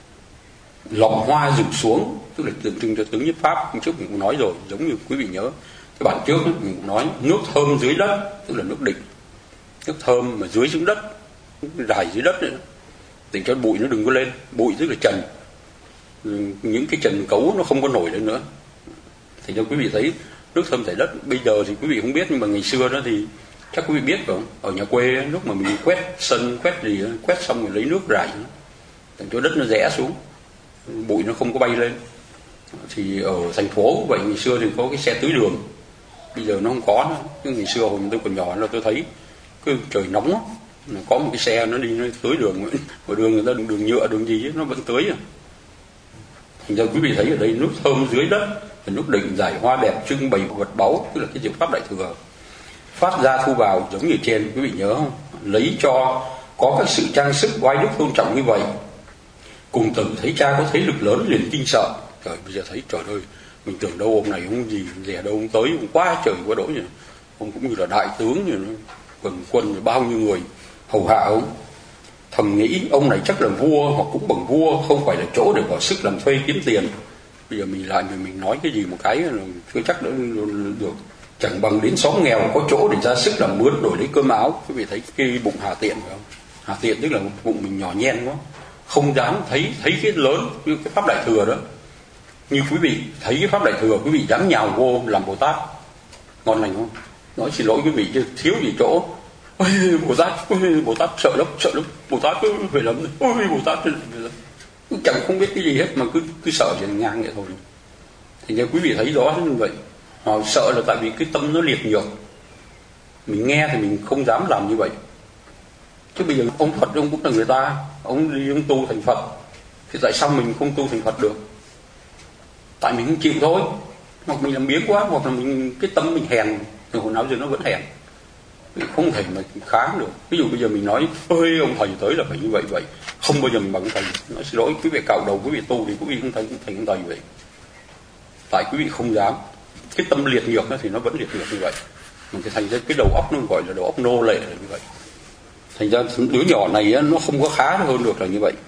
Lọng hoa rụng xuống tức là tượng trưng cho tướng nhất pháp. Hôm trước mình cũng nói rồi, giống như quý vị nhớ cái bản trước ấy, mình cũng nói nước thơm dưới đất tức là nước định. Nước thơm mà dưới xuống đất, rải dưới đất nữa, để cho bụi nó đừng có lên. Bụi tức là trần, những cái trần cấu nó không có nổi lên nữa. Thì cho quý vị thấy nước thơm tại đất. Bây giờ thì quý vị không biết, nhưng mà ngày xưa đó thì Chắc quý vị biết phải không? Ở nhà quê lúc mà mình quét sân, quét gì, quét xong rồi lấy nước rải, thành chỗ đất nó rẽ xuống, bụi nó không có bay lên. Thì ở thành phố vậy, ngày xưa thì có cái xe tưới đường, bây giờ nó không có nữa. Nhưng ngày xưa hồi tôi còn nhỏ là tôi thấy cái trời nóng á, có một cái xe nó đi nó tưới đường, ở đường người ta đường nhựa đường gì ấy, nó vẫn tưới à. Thành ra quý vị thấy ở đây nước thơm dưới đất, nước định giải hoa đẹp trưng bày vật báu, tức là cái diệu pháp đại thừa phát ra thu vào giống như trên, quý vị nhớ không? Lấy cho có các sự trang sức oai đức tôn trọng như vậy. Cùng tử thấy cha có thế lực lớn liền kinh sợ. Trời, bây giờ thấy trời ơi, mình tưởng đâu ông này ông gì rẻ đâu, ông tới ông quá trời quá đỗi nhỉ. Ông cũng như là đại tướng như nó quần quân bao nhiêu người hầu hạ ông. Thầm nghĩ ông này chắc là vua hoặc cũng bằng vua, không phải là chỗ để bỏ sức làm thuê kiếm tiền. Bây giờ mình lại mình nói cái gì một cái là chưa chắc đã được. Chẳng bằng đến xóm nghèo có chỗ để ra sức làm mướn đổi lấy cơm áo. Quý vị thấy cái bụng Hà Tiện phải không? Hà Tiện tức là bụng mình nhỏ nhen quá, không dám thấy cái lớn như cái pháp đại thừa đó. Như quý vị thấy cái pháp đại thừa, quý vị dám nhào vô làm Bồ Tát, ngon lành không? Nói xin lỗi quý vị chứ thiếu gì chỗ. Ôi Bồ Tát sợ lắm, Bồ Tát cứ phải lắm, ôi Bồ Tát chẳng không biết cái gì hết mà cứ sợ thì ngang vậy thôi. Thì như quý vị thấy rõ như vậy. Họ sợ là tại vì cái tâm nó liệt nhược. Mình nghe thì mình không dám làm như vậy. Chứ bây giờ ông Phật ông cũng là người ta, ông đi ông tu thành Phật, thì tại sao mình không tu thành Phật được? Tại mình không chịu thôi. Hoặc mình làm biếng quá, hoặc là mình cái tâm mình hèn, thì hồi nào giờ nó vẫn hèn, không thể mà kháng được. Ví dụ bây giờ mình nói ơi ông thầy tới là phải như vậy vậy, không bao giờ mình bằng thầy. Nói xin lỗi quý vị, cạo đầu quý vị tu thì quý vị không thành ông thầy vậy. Tại quý vị không dám. Cái tâm liệt nhược thì nó vẫn liệt nhược như vậy. Mình thì thành ra cái đầu óc nó gọi là đầu óc nô lệ là như vậy. Thành ra đứa nhỏ này nó không có khá hơn được là như vậy.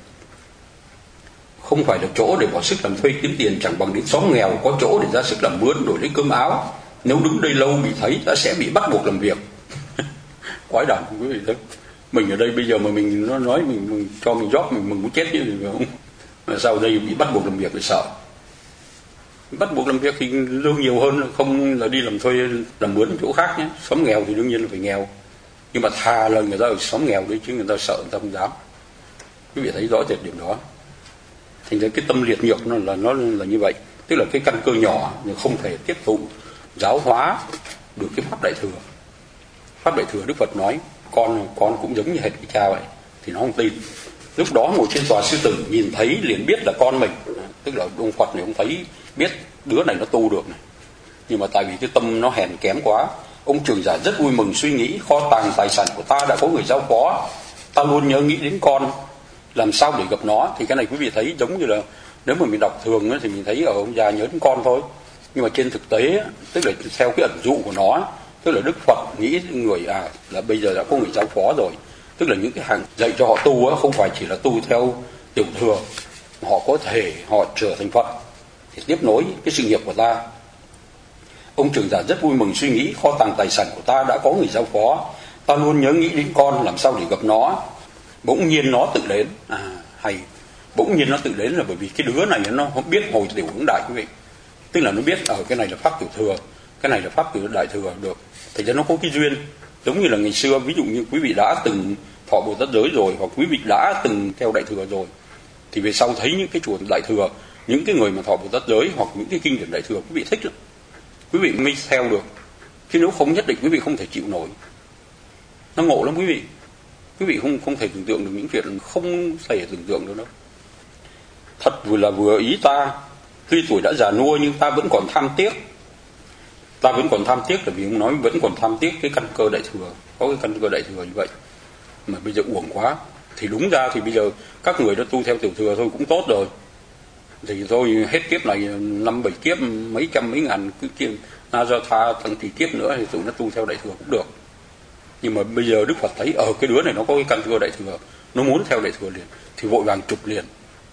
Không phải là chỗ để bỏ sức làm thuê kiếm tiền, chẳng bằng đến xóm nghèo có chỗ để ra sức làm mướn đổi lấy cơm áo. Nếu đứng đây lâu bị thấy ta sẽ bị bắt buộc làm việc. Quái đản quý vị thấy. Mình ở đây bây giờ mà mình nó nói mình cho mình job mình muốn chết chứ phải không? Mà sau đây bị bắt buộc làm việc thì sợ. Bắt buộc làm việc thì lương nhiều hơn, không là đi làm thuê làm mướn chỗ khác nhé. Xóm nghèo thì đương nhiên là phải nghèo, nhưng mà thà là người ta ở xóm nghèo đấy, chứ người ta sợ người ta không dám. Quý vị thấy rõ rệt điểm đó. Thành ra cái tâm liệt nhược nó là như vậy. Tức là cái căn cơ nhỏ nhưng không thể tiếp thụ giáo hóa được cái pháp đại thừa. Pháp đại thừa Đức Phật nói con cũng giống như hệt cái cha vậy, thì nó không tin. Lúc đó ngồi trên tòa sư tử nhìn thấy liền biết là con mình. Tức là ông Phật này ông thấy biết đứa này nó tu được này. Nhưng mà tại vì cái tâm nó hèn kém quá, ông Trường Giả rất vui mừng suy nghĩ kho tàng tài sản của ta đã có người giao phó, ta luôn nhớ nghĩ đến con, làm sao để gặp nó. Thì cái này quý vị thấy giống như là nếu mà mình đọc thường thì mình thấy ở ông già nhớ đến con thôi, nhưng mà trên thực tế tức là theo cái ẩn dụ của nó, tức là Đức Phật nghĩ người là bây giờ đã có người giao phó rồi. Tức là những cái hàng dạy cho họ tu không phải chỉ là tu theo tiểu thừa, họ có thể họ trở thành Phật thì tiếp nối cái sự nghiệp của ta. Ông Trường Giả rất vui mừng suy nghĩ kho tàng tài sản của ta đã có người giao phó, ta luôn nhớ nghĩ đến con, làm sao để gặp nó. Bỗng nhiên nó tự đến. Hay, bỗng nhiên nó tự đến là bởi vì cái đứa này nó không biết hồi tiểu hướng đại quý vị. Tức là nó biết ở cái này là pháp tiểu thừa, cái này là pháp tiểu đại thừa được. Thì cho nó có cái duyên. Giống như là ngày xưa, ví dụ như quý vị đã từng thọ Bồ Tát giới rồi, hoặc quý vị đã từng theo đại thừa rồi, thì về sau thấy những cái chùa đại thừa, những cái người mà thọ Bồ Tát giới hoặc những cái kinh điển đại thừa quý vị thích lắm, quý vị mới theo được. Chứ nếu không nhất định quý vị không thể chịu nổi. Nó ngộ lắm quý vị. Quý vị không thể tưởng tượng được những chuyện không thể tưởng tượng được đâu. Thật vừa ý ta, tuy tuổi đã già nua nhưng ta vẫn còn tham tiếc. Ta vẫn còn tham tiếc là vì ông nói vẫn còn tham tiếc cái căn cơ đại thừa, có cái căn cơ đại thừa như vậy mà bây giờ uổng quá. Thì đúng ra thì bây giờ các người đã tu theo tiểu thừa thôi cũng tốt rồi, thì thôi hết kiếp này 5-7 kiếp mấy trăm mấy ngàn cứ kia na do tha thằng tỷ kiếp nữa thì tụi nó tu theo đại thừa cũng được. Nhưng mà bây giờ Đức Phật thấy ở cái đứa này nó có cái căn cơ đại thừa, nó muốn theo đại thừa liền thì vội vàng chụp liền.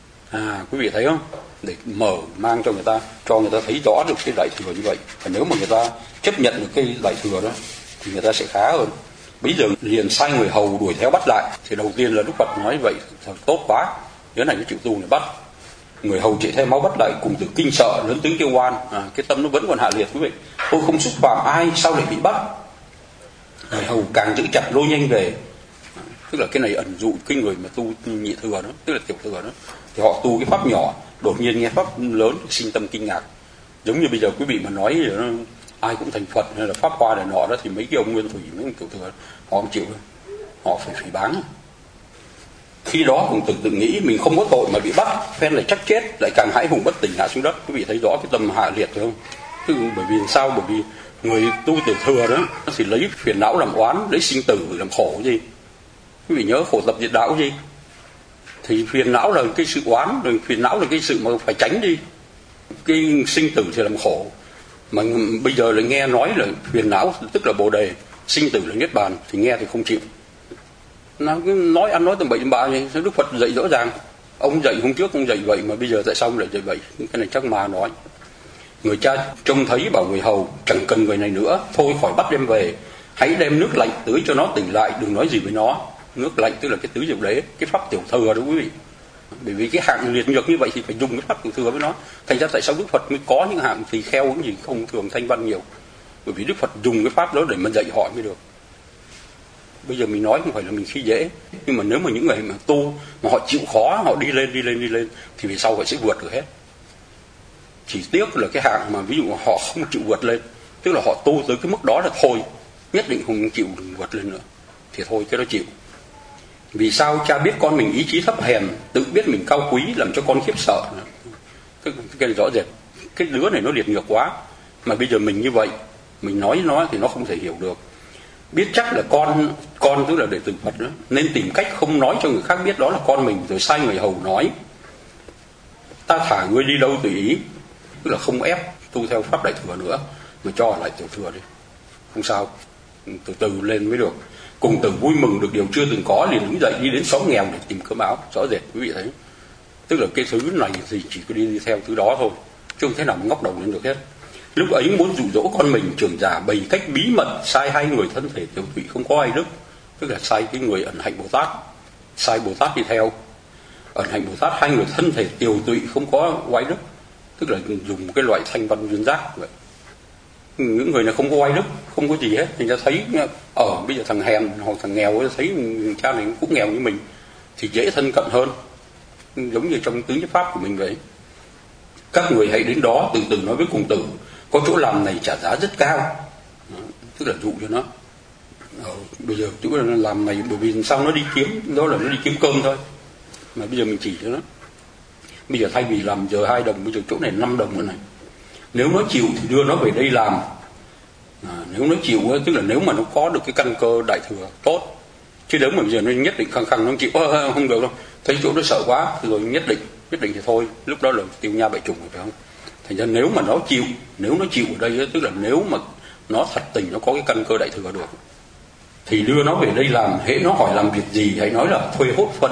Quý vị thấy không? Để mang cho người ta thấy rõ được cái đại thừa như vậy. Và nếu mà người ta chấp nhận được cái đại thừa đó thì người ta sẽ khá hơn. Bây giờ liền sai người hầu đuổi theo bắt lại. Thì đầu tiên là Đức Phật nói vậy thật tốt quá, đứa này nó chịu tu này bắt. Người hầu chạy theo máu bắt lại, cùng tử kinh sợ lớn tiếng kêu oan. Cái tâm nó vẫn còn hạ liệt quý vị. Tôi không xúc phạm ai, sao lại bị bắt? người hầu càng giữ chặt lôi nhanh về. Tức là cái này ẩn dụ cái người mà tu nhị thừa đó, tức là tiểu thừa đó, thì họ tu cái pháp nhỏ, đột nhiên nghe pháp lớn sinh tâm kinh ngạc. Giống như bây giờ quý vị mà nói nó, ai cũng thành Phật hay là pháp hoa này nọ đó, thì mấy cái ông nguyên thủy, mấy ông tiểu thừa họ không chịu, họ phải phỉ báng. Khi đó Khổng Tử tự nghĩ mình không có tội mà bị bắt, phen lại chắc chết, lại càng hãi hùng bất tỉnh ngã xuống đất. Quý vị thấy rõ cái tâm hạ liệt phải không? Tức bởi vì sao? Bởi vì người tu tiểu thừa đó nó thì lấy phiền não làm oán, lấy sinh tử làm khổ gì. Quý vị nhớ khổ tập diệt đạo gì? Thì phiền não là cái sự oán, rồi phiền não là cái sự mà phải tránh đi. Cái sinh tử thì làm khổ. Mà bây giờ lại nghe nói là phiền não tức là Bồ đề, sinh tử là niết bàn, thì nghe thì không chịu. Nó cứ nói ăn nói tầm bậy tầm bạ vậy. Đức Phật dạy rõ ràng, ông dạy hôm trước ông dạy vậy mà bây giờ tại sao ông lại dạy vậy? Cái này chắc mà nói. Người cha trông thấy bảo người hầu chẳng cần người này nữa, thôi khỏi bắt đem về, hãy đem nước lạnh tưới cho nó tỉnh lại, đừng nói gì với nó. Nước lạnh tức là cái tưới diệu đế, cái pháp tiểu thừa đó quý vị. Bởi vì cái hạng liệt nhược như vậy thì phải dùng cái pháp tiểu thừa với nó. Thành ra tại sao Đức Phật mới có những hạng tỳ kheo cũng gì không thường thanh văn nhiều? Bởi vì Đức Phật dùng cái pháp đó để mà dạy họ mới được. Bây giờ mình nói không phải là mình khi dễ, nhưng mà nếu mà những người mà tu mà họ chịu khó, họ đi lên thì về sau họ sẽ vượt được hết. Chỉ tiếc là cái hạng mà ví dụ họ không chịu vượt lên, tức là họ tu tới cái mức đó là thôi, nhất định không chịu vượt lên nữa, thì thôi cái đó chịu. Vì sao cha biết con mình ý chí thấp hèn, tự biết mình cao quý, làm cho con khiếp sợ. Cái rõ rệt, cái đứa này nó liệt ngược quá, mà bây giờ mình như vậy, mình nói nó thì nó không thể hiểu được. Biết chắc là con tức là đệ tử Phật đó, nên tìm cách không nói cho người khác biết đó là con mình, rồi sai người hầu nói ta thả ngươi đi đâu tùy ý, tức là không ép tu theo pháp đại thừa nữa, mà cho lại tiểu thừa đi, không sao, từ từ lên mới được. Cùng Tử vui mừng được điều chưa từng có, liền đứng dậy đi đến xóm nghèo để tìm cơm áo. Rõ rệt quý vị thấy, tức là cái thứ này thì chỉ có đi theo thứ đó thôi, chứ không thể nào mà ngóc đầu lên được hết. Lúc ấy muốn dụ dỗ con mình, trưởng giả bày cách bí mật sai hai người thân thể tiểu thụy không có ai đức, tức là sai cái người ẩn hạnh Bồ Tát, sai Bồ Tát đi theo. Ẩn hạnh Bồ Tát hai người thân thể tiểu tụy không có oai đức, tức là dùng cái loại thanh văn duyên giác vậy. Những người này không có oai đức, không có gì hết, thì ta thấy bây giờ thằng hèn hoặc thằng nghèo thấy cha này cũng nghèo như mình thì dễ thân cận hơn, giống như trong tứ nhất pháp của mình vậy. Các người hãy đến đó từ từ nói với Cùng Tử, có chỗ làm này trả giá rất cao, tức là dụ cho nó. Bây giờ chỗ làm này bởi vì sao nó đi kiếm, đó là nó đi kiếm cơm thôi, mà bây giờ mình chỉ cho nó. Bây giờ thay vì làm giờ 2 đồng, bây giờ chỗ này 5 đồng nữa này. Nếu nó chịu thì đưa nó về đây làm. Nếu nó chịu tức là nếu mà nó có được cái căn cơ đại thừa tốt. Chứ nếu mà bây giờ nó nhất định khăng nó không chịu, không được đâu, thấy chỗ nó sợ quá rồi nhất định thì thôi, lúc đó là tiêu nha bại trùng rồi phải không? Thành ra nếu mà nó chịu ở đây, tức là nếu mà nó thật tình nó có cái căn cơ đại thừa được, thì đưa nó về đây làm. Hễ nó hỏi làm việc gì hãy nói là thuê hốt phân,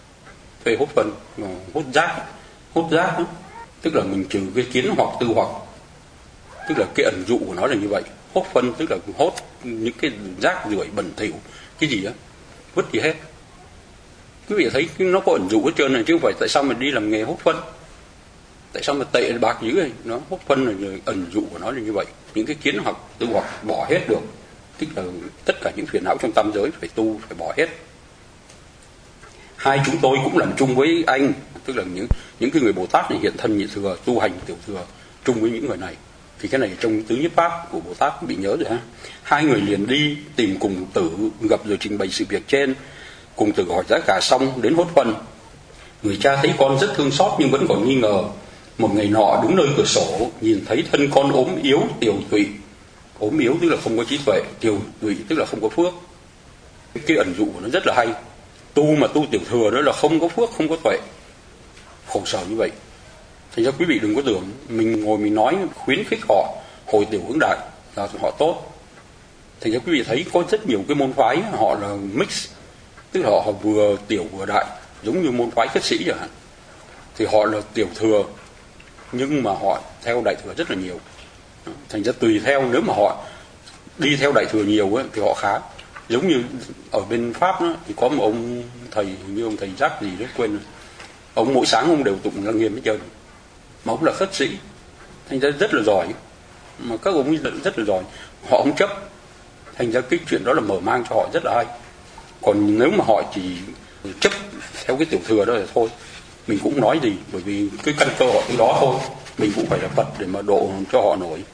hốt giác đó. Tức là mình trừ cái kiến hoặc tư hoặc, tức là cái ẩn dụ của nó là như vậy. Hốt phân tức là hốt những cái rác rưởi bẩn thỉu cái gì đó, vứt đi hết. Quý vị thấy nó có ẩn dụ hết trơn này, chứ không phải tại sao mình đi làm nghề hốt phân, tại sao mà tệ bạc dữ này. Nó hốt phân là ẩn dụ của nó là như vậy. Những cái kiến hoặc tư hoặc bỏ hết được, tức là tất cả những phiền não trong tam giới phải tu, phải bỏ hết. Hai chúng tôi cũng làm chung với anh, tức là những cái người Bồ Tát này hiện thân nhị thừa, tu hành tiểu thừa chung với những người này. Thì cái này trong tứ nhất pháp của Bồ Tát bị nhớ rồi ha. Hai người liền đi tìm Cùng Tử, gặp rồi trình bày sự việc trên. Cùng Tử hỏi giá cả xong đến hốt phân. Người cha thấy con rất thương xót nhưng vẫn còn nghi ngờ. Một ngày nọ đứng nơi cửa sổ, nhìn thấy thân con ốm yếu tiều tụy. Ốm yếu tức là không có trí tuệ, tiều tụy tức là không có phước. Cái ẩn dụ của nó rất là hay. Tu mà tu tiểu thừa đó là không có phước, không có tuệ, khổ sở như vậy. Thành ra quý vị đừng có tưởng mình ngồi mình nói khuyến khích họ hồi tiểu hướng đại là họ tốt. Thành ra quý vị thấy có rất nhiều cái môn phái họ là mix, tức là họ vừa tiểu vừa đại, giống như môn phái khất sĩ chẳng hạn, thì họ là tiểu thừa nhưng mà họ theo đại thừa rất là nhiều. Thành ra tùy theo, nếu mà họ đi theo đại thừa nhiều ấy, thì họ khá. Giống như ở bên Pháp đó, thì có một ông thầy, như ông thầy Giác gì đó quên rồi. Ông mỗi sáng ông đều tụng Lăng Nghiêm hết trơn, mà ông là khất sĩ, thành ra rất là giỏi, mà các ông rất là giỏi. Họ không chấp, Thành ra cái chuyện đó là mở mang cho họ rất là hay. Còn nếu mà họ chỉ chấp theo cái tiểu thừa đó là thôi, mình cũng nói gì, bởi vì cái căn cơ họ từ đó thôi, mình cũng phải là Phật để mà độ cho họ nổi.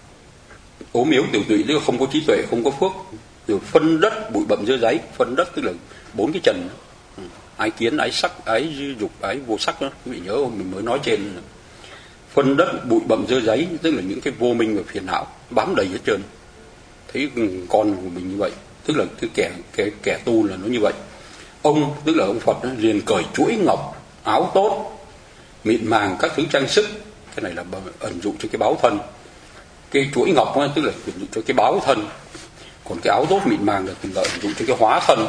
Ốm yếu tiểu tụy tức là không có trí tuệ, không có phước, rồi phân đất bụi bặm dơ dáy. Phân đất tức là 4 cái trần: ái kiến, ái sắc, ái dục, ái vô sắc đó. Quý vị nhớ không? Mình mới nói trên. Phân đất bụi bặm dơ dáy tức là những cái vô minh và phiền não bám đầy hết trơn. Thấy con của mình như vậy, tức là cái kẻ tu là nó như vậy. Ông tức là ông Phật liền cởi chuỗi ngọc, áo tốt, mịn màng các thứ trang sức. Cái này là ẩn dụ cho cái báo thân. Cái chuỗi ngọc đó, tức là ẩn dụ cho cái báo thân. Còn cái áo tốt mịn màng là ẩn dụ cho cái hóa thân.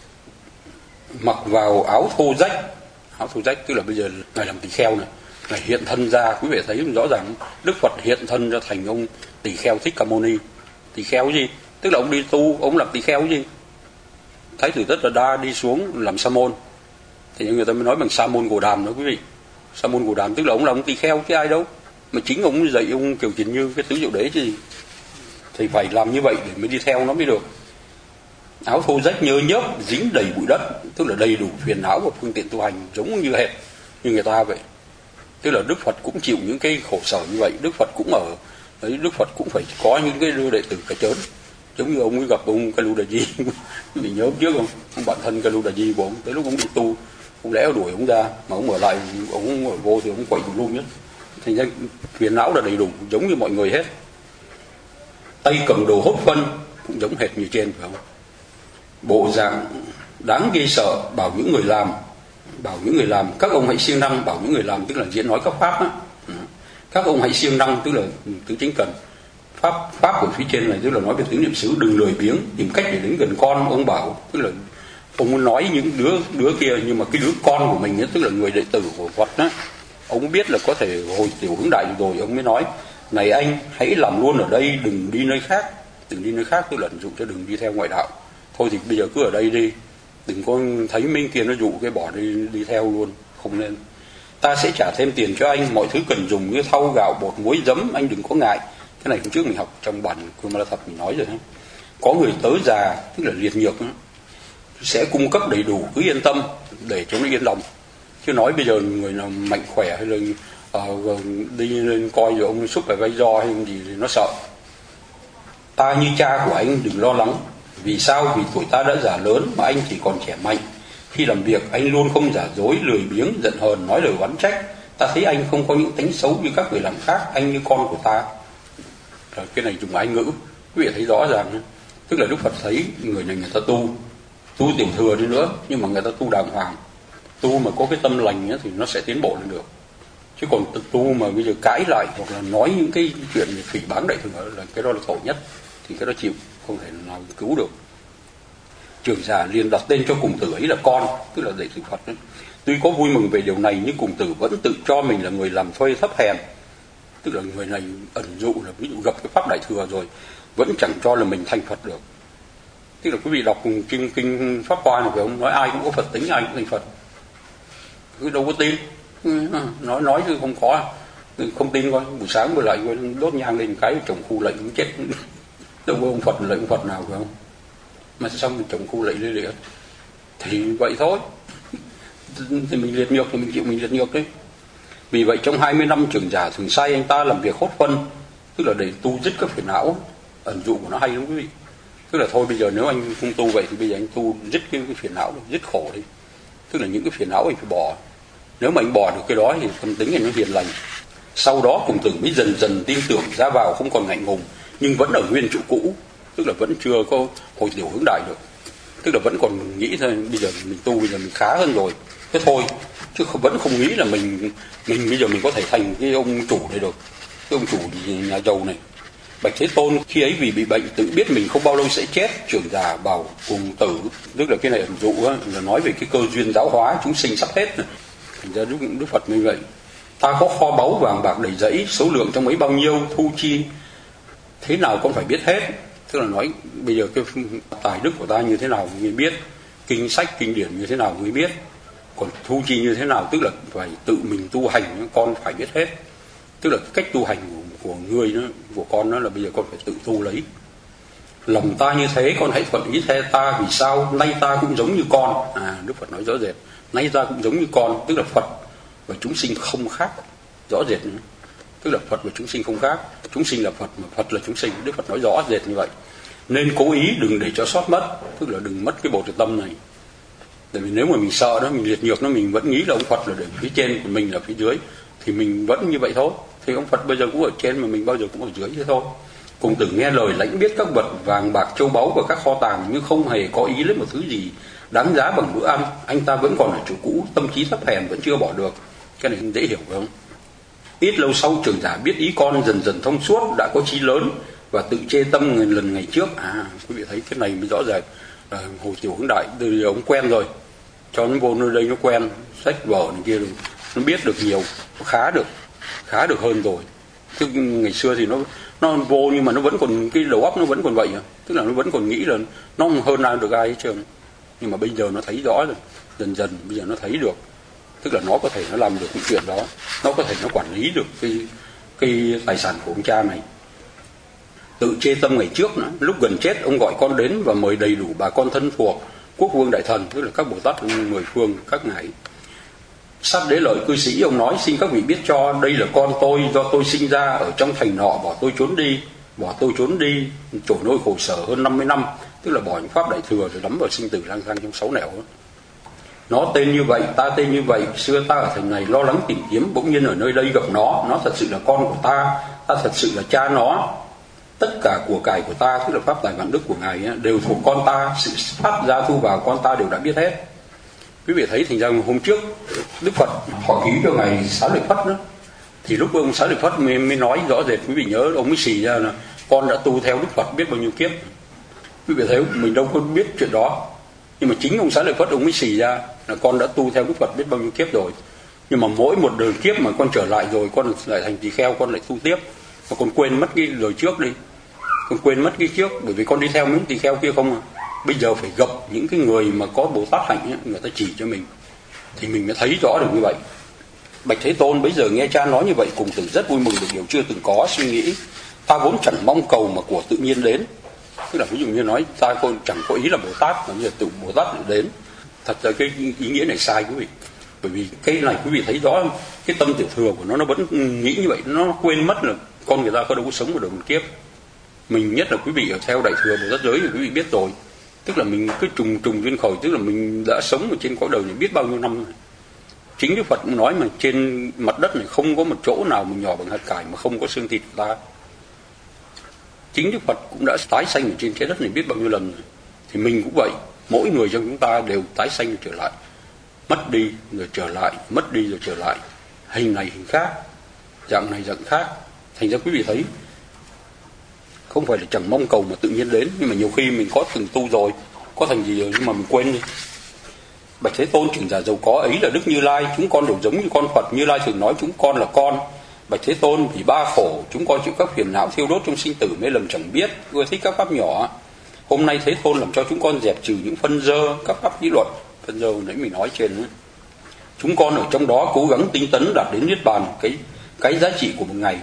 Mặc vào áo thô rách. Áo thô rách tức là bây giờ ngài làm tỳ kheo này, ngài hiện thân ra. Quý vị thấy rõ ràng Đức Phật hiện thân ra thành ông tỳ kheo Thích Ca Mâu Ni. Tỳ kheo gì? Tức là ông đi tu, ông làm tỳ kheo gì? Thái tử Tất Đạt Đa đi xuống làm sa môn, thì người ta mới nói bằng sa môn Gồ Đàm đó quý vị. Sa môn Gồ Đàm tức là ông là ông tỳ kheo chứ ai đâu, mà chính ông dạy ông Kiều Trần Như cái tứ diệu đế chứ gì. Thì phải làm như vậy để mới đi theo nó mới được. Áo thô rách nhơ nhớp, dính đầy bụi đất, tức là đầy đủ phiền não và phương tiện tu hành giống như hệt như người ta vậy. Tức là Đức Phật cũng chịu những cái khổ sở như vậy. Đức Phật cũng ở đấy, Đức Phật cũng phải có những cái đệ tử cả chớn. Giống như ông ấy gặp ông Kalu Đà Di, mình nhớ trước không? Ông bạn thân Kalu Đà Di của ông, tới lúc ông đi tu, ông lẽ đuổi ông ra, mà ông ở lại, ông ở vô thì ông quậy tùm lum nhất. Thành ra phiền não là đầy đủ, giống như mọi người hết. Tay cầm đồ hốt phân cũng giống hệt như trên, phải không? Bộ dạng đáng ghê sợ, bảo những người làm, các ông hãy siêng năng. Bảo những người làm tức là diễn nói các pháp á. Các ông hãy siêng năng tức là tứ chính cần. Pháp của phía trên này tức là nói về tứ niệm xứ, đừng lười biếng, tìm cách để đến gần con. Ông bảo tức là ông muốn nói những đứa kia, nhưng mà cái đứa con của mình ấy, tức là người đệ tử của Phật á, ông biết là có thể hồi tiểu hướng đại rồi, ông mới nói: này anh, hãy làm luôn ở đây, đừng đi nơi khác. Đừng đi nơi khác tức là dụ cho đừng đi theo ngoại đạo. Thôi thì bây giờ cứ ở đây đi, đừng có thấy mấy kia nó dụ cái bỏ đi theo luôn, không nên. Ta sẽ trả thêm tiền cho anh, mọi thứ cần dùng như thau gạo bột muối giấm, anh đừng có ngại. Cái này hôm trước mình học trong bản Kumala Thập mình nói rồi đấy. Có người tớ già tức là liệt nhược đó, sẽ cung cấp đầy đủ, cứ yên tâm để cho nó yên lòng. Chứ nói bây giờ người nào mạnh khỏe hay là đi lên coi rồi ông xúc phải vay do hay gì thì nó sợ. Ta như cha của anh, đừng lo lắng. Vì sao? Vì tuổi ta đã già lớn mà anh chỉ còn trẻ mạnh. Khi làm việc anh luôn không giả dối, lười biếng, giận hờn, nói lời oán trách. Ta thấy anh không có những tính xấu như các người làm khác, anh như con của ta. Rồi, cái này dùng Ái ngữ, quý vị thấy rõ ràng. Tức là Đức Phật thấy người này người ta tu tiểu thừa đi nữa, nhưng mà người ta tu đàng hoàng, tu mà có cái tâm lành ấy, thì nó sẽ tiến bộ lên được. Chứ còn tu mà bây giờ cãi lại hoặc là nói những cái chuyện phỉ báng đại thừa là cái đó là khổ nhất, thì cái đó chịu, không thể nào cứu được. Trưởng giả liền đặt tên cho cùng tử ấy là con, tức là đệ tử Phật ấy. Tuy có vui mừng về điều này nhưng cùng tử vẫn tự cho mình là người làm thuê thấp hèn. Tức là người này ẩn dụ là ví dụ gặp cái pháp đại thừa rồi vẫn chẳng cho là mình thành Phật được. Tức là quý vị đọc kinh Pháp Hoa này phải không? Nói ai cũng có Phật tính, ai cũng thành Phật. Cứ đâu có tin. Nói chứ không có. Không tin coi, buổi sáng vừa lại đốt nhang lên cái trồng khu lệnh cũng chết. Đâu có ông Phật, lệnh ông Phật nào phải không? Mà xong mình trồng khu lệnh lên liền. Thì vậy thôi. Thì mình liệt nhược thì mình chịu mình liệt nhược đấy. Vì vậy trong 20 năm trưởng giả thường sai anh ta làm việc hốt phân, tức là để tu dứt các phiền não. Ẩn dụ của nó hay lắm quý vị. Tức là thôi bây giờ nếu anh không tu vậy thì bây giờ anh tu dứt cái phiền não, dứt khổ đi. Tức là những cái phiền não anh phải bỏ. Nếu mà anh bỏ được cái đó thì tâm tính anh nó hiền lành. Sau đó cùng tử mới dần dần tin tưởng, ra vào không còn ngại ngùng, nhưng vẫn ở nguyên chỗ cũ. Tức là vẫn chưa có hồi tiểu hướng đại được. Tức là vẫn còn nghĩ thôi, bây giờ mình tu, bây giờ mình khá hơn rồi, thế thôi. Chứ vẫn không nghĩ là mình bây giờ mình có thể thành cái ông chủ này được. Cái ông chủ nhà giàu này. Bạch Thế Tôn khi ấy vì bị bệnh tự biết mình không bao lâu sẽ chết, trưởng giả bảo cùng tử, tức là cái này ẩn dụ á, là nói về cái cơ duyên giáo hóa chúng sinh sắp hết rồi. Thành ra Đức Phật như vậy. Ta có kho báu vàng bạc đầy rẫy, số lượng trong ấy bao nhiêu, thu chi thế nào con phải biết hết. Tức là nói bây giờ cái tài đức của ta như thế nào người biết, kinh sách kinh điển như thế nào người biết, còn thu chi như thế nào tức là phải tự mình tu hành, con phải biết hết. Tức là cách tu hành của người đó, của con đó là bây giờ con phải tự tu lấy. lòng ta như thế, con hãy thuận ý theo ta, vì sao nay ta cũng giống như con. Đức Phật nói rõ rệt, nay ta cũng giống như con, tức là Phật và chúng sinh không khác, rõ rệt nữa. Tức là Phật và chúng sinh không khác, chúng sinh là Phật mà Phật là chúng sinh. Đức Phật nói rõ rệt như vậy. Nên cố ý đừng để cho sót mất, tức là đừng mất cái bồ đề tâm này. Tại vì nếu mà mình sợ đó, mình liệt nhược nó, mình vẫn nghĩ là ông Phật là để phía trên, còn mình là phía dưới, thì mình vẫn như vậy thôi. Thì ông Phật bây giờ cũng ở trên mà mình bao giờ cũng ở dưới thế thôi. Cùng tử nghe lời lãnh biết các vật vàng bạc châu báu và các kho tàng, nhưng không hề có ý lấy một thứ gì đáng giá bằng bữa ăn. Anh ta vẫn còn là chủ cũ, tâm trí thấp hèn vẫn chưa bỏ được. Cái này dễ hiểu phải không? Ít lâu sau trưởng giả biết ý con, dần dần thông suốt, đã có trí lớn và tự chê tâm lần ngày trước. Quý vị thấy cái này mới rõ ràng. Hồ Tiểu Hướng Đại từ giờ ông quen rồi, cho nó vô nơi đây nó quen, sách vở này kia rồi, nó biết được nhiều, nó khá được hơn rồi. Chứ ngày xưa thì nó vô nhưng mà nó vẫn còn, cái đầu óc nó vẫn còn vậy, tức là nó vẫn còn nghĩ là nó hơn ai được ai hết trơn. Nhưng mà bây giờ nó thấy rõ rồi, dần bây giờ nó thấy được, tức là nó có thể nó làm được những chuyện đó, nó có thể nó quản lý được cái tài sản của ông cha này. Tự chê tâm ngày trước nữa, lúc gần chết ông gọi con đến và mời đầy đủ bà con thân thuộc, quốc vương đại thần, tức là các Bồ Tát mười phương các ngài. Sắp đế lợi cư sĩ ông nói: xin các vị biết cho, đây là con tôi, do tôi sinh ra ở trong thành nọ, bỏ tôi trốn đi trổ nôi khổ sở hơn 50 năm, tức là bỏ những pháp đại thừa rồi đắm vào sinh tử lang thang trong 6 nẻo. Nó tên như vậy, ta tên như vậy, xưa ta ở thành này lo lắng tìm kiếm, bỗng nhiên ở nơi đây gặp nó thật sự là con của ta thật sự là cha nó. Tất cả của cải của ta, tức là pháp tài vạn đức của ngài đều thuộc con ta, sự phát ra thu vào con ta đều đã biết hết. Quý vị thấy thành ra hôm trước Đức Phật họ ký cho ngài Xá Lợi Phất đó, thì lúc ông Xá Lợi Phất mới nói rõ rệt. Quý vị nhớ ông mới xì ra là con đã tu theo Đức Phật biết bao nhiêu kiếp. Quý vị thấy mình đâu có biết chuyện đó, nhưng mà chính ông Xá Lợi Phất ông mới xì ra là con đã tu theo Đức Phật biết bao nhiêu kiếp rồi. Nhưng mà mỗi một đời kiếp mà con trở lại rồi, con lại thành tỳ kheo, con lại tu tiếp, mà con quên mất cái đời trước đi, con quên mất cái trước, bởi vì con đi theo những tỳ kheo kia không à. Bây giờ phải gặp những cái người mà có Bồ Tát hạnh ấy, người ta chỉ cho mình thì mình mới thấy rõ được như vậy. Bạch Thế Tôn bây giờ nghe cha nói như vậy, cùng tử rất vui mừng được điều chưa từng có, suy nghĩ ta vốn chẳng mong cầu mà của tự nhiên đến. Tức là ví dụ như nói ta chẳng có ý là Bồ Tát, mà bây giờ tự Bồ Tát đến. Thật ra cái ý nghĩa này sai quý vị, bởi vì cái này quý vị thấy rõ cái tâm tiểu thừa của nó vẫn nghĩ như vậy, nó quên mất là con người ta có đâu có sống một đời một kiếp. Mình nhất là quý vị ở theo đại thừa Bồ Tát giới thì quý vị biết rồi, tức là mình cứ trùng duyên khởi, tức là mình đã sống ở trên cõi đời này biết bao nhiêu năm rồi. Chính Đức Phật cũng nói mà trên mặt đất này không có một chỗ nào mình nhỏ bằng hạt cải mà không có xương thịt của ta. Chính Đức Phật cũng đã tái sanh ở trên trái đất này biết bao nhiêu lần rồi. Thì mình cũng vậy, mỗi người trong chúng ta đều tái sanh rồi trở lại, mất đi rồi trở lại, mất đi rồi trở lại, hình này hình khác, dạng này dạng khác. Thành ra quý vị thấy không phải là chẳng mong cầu mà tự nhiên đến, nhưng mà nhiều khi mình có từng tu rồi, có thành gì rồi nhưng mà mình quên đi. Bạch Thế Tôn, trưởng giả giàu có ấy là Đức Như Lai, chúng con đều giống như con Phật. Như Lai thường nói chúng con là con. Bạch Thế Tôn, vì ba khổ chúng con chịu các phiền não thiêu đốt trong sinh tử, mê lầm chẳng biết, ưa thích các pháp nhỏ. Hôm nay Thế Tôn làm cho chúng con dẹp trừ những phân dơ, các pháp lý luận. Phân dơ nãy mình nói trên ấy. Chúng con ở trong đó cố gắng tinh tấn đạt đến niết bàn, cái giá trị của một ngày.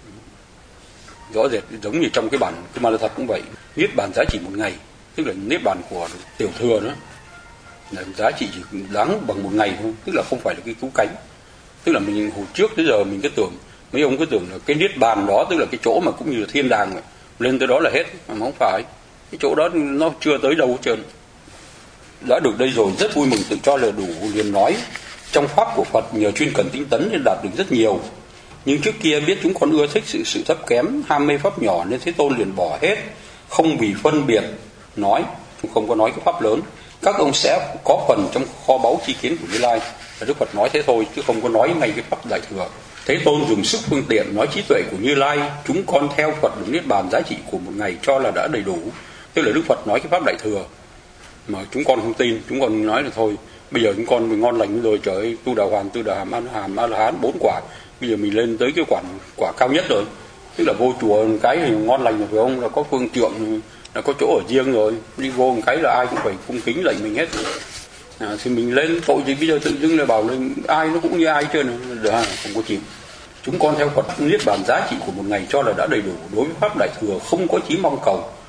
Rõ rệt giống như trong cái bản cái Ma La Thật cũng vậy, niết bàn giá trị một ngày, tức là niết bàn của tiểu thừa đó là giá trị chỉ đáng bằng một ngày thôi, tức là không phải là cái cứu cánh. Tức là mình hồi trước tới giờ mình cứ tưởng, mấy ông cứ tưởng là cái niết bàn đó tức là cái chỗ mà cũng như là thiên đàng vậy, lên tới đó là hết, mà không phải. Cái chỗ đó nó chưa tới đâu hết trơn. Đã được đây rồi rất vui mừng, tự cho là đủ, liền nói trong pháp của Phật nhờ chuyên cần tinh tấn nên đạt được rất nhiều. Nhưng trước kia biết chúng con ưa thích sự thấp kém, ham mê pháp nhỏ, nên Thế Tôn liền bỏ hết, không vì phân biệt nói, không có nói cái pháp lớn. Các ông sẽ có phần trong kho báu chi kiến của Như Lai. Và Đức Phật nói thế thôi, chứ không có nói ngay cái pháp đại thừa. Thế Tôn dùng sức phương tiện nói trí tuệ của Như Lai, chúng con theo Phật được niết bàn giá trị của một ngày cho là đã đầy đủ. Tức là Đức Phật nói cái pháp đại thừa mà chúng con không tin, chúng con nói là thôi, bây giờ chúng con mình ngon lành rồi, trời ơi, tu đà hoàn, tu đà hàm, a la hán 4 quả, bây giờ mình lên tới cái quả cao nhất rồi, tức là vô chùa một cái thì ngon lành rồi phải không, là có phương trượng, là có chỗ ở riêng rồi, đi vô một cái là ai cũng phải cung kính lệnh mình hết. Thì mình lên tội gì bây giờ tự dưng là bảo là ai nó cũng như ai chưa nữa, không có chịu. Chúng con theo Phật niết bàn giá trị của một ngày cho là đã đầy đủ, đối với pháp đại thừa không có chí mong cầu.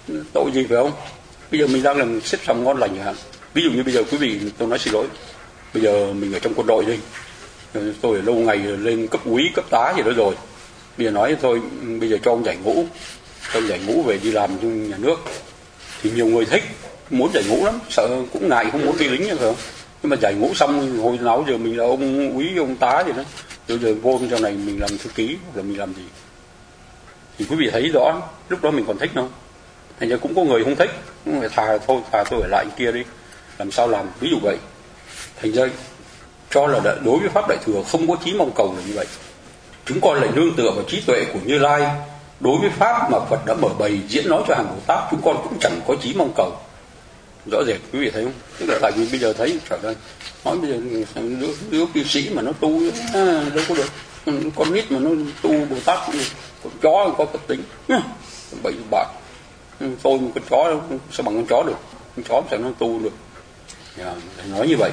tội gì phải không? Bây giờ mình đang làm xếp xong ngon lành hả? Ví dụ như bây giờ quý vị, tôi nói xin lỗi, bây giờ mình ở trong quân đội đi, tôi ở lâu ngày lên cấp úy cấp tá gì đó rồi, bây giờ nói thôi bây giờ cho ông giải ngũ về đi làm trong nhà nước, thì nhiều người thích muốn giải ngũ lắm, sợ cũng ngại không muốn đi lính nữa phải không? Nhưng mà giải ngũ xong hồi nào giờ mình là ông úy ông tá gì đó, bây giờ vô trong này mình làm thư ký hoặc là mình làm gì thì quý vị thấy rõ lúc đó mình còn thích không? Thành ra cũng có người không thích, cũng phải thà tôi ở lại kia đi, làm sao làm, ví dụ vậy. Thành ra cho là đối với pháp Đại Thừa không có chí mong cầu là như vậy. Chúng con lại nương tựa vào trí tuệ của Như Lai. Đối với pháp mà Phật đã mở bày diễn nói cho hàng Bồ Tát, chúng con cũng chẳng có chí mong cầu. Rõ rệt quý vị thấy không? Tức là tại vì bây giờ thấy trời ơi, nói bây giờ đứa cư sĩ mà nó tu đâu có được, con nít mà nó tu Bồ Tát, con chó có Phật tính, bậy bạ. Tôi một con chó sao bằng con chó được, con chó sao nó tu được? Nói như vậy.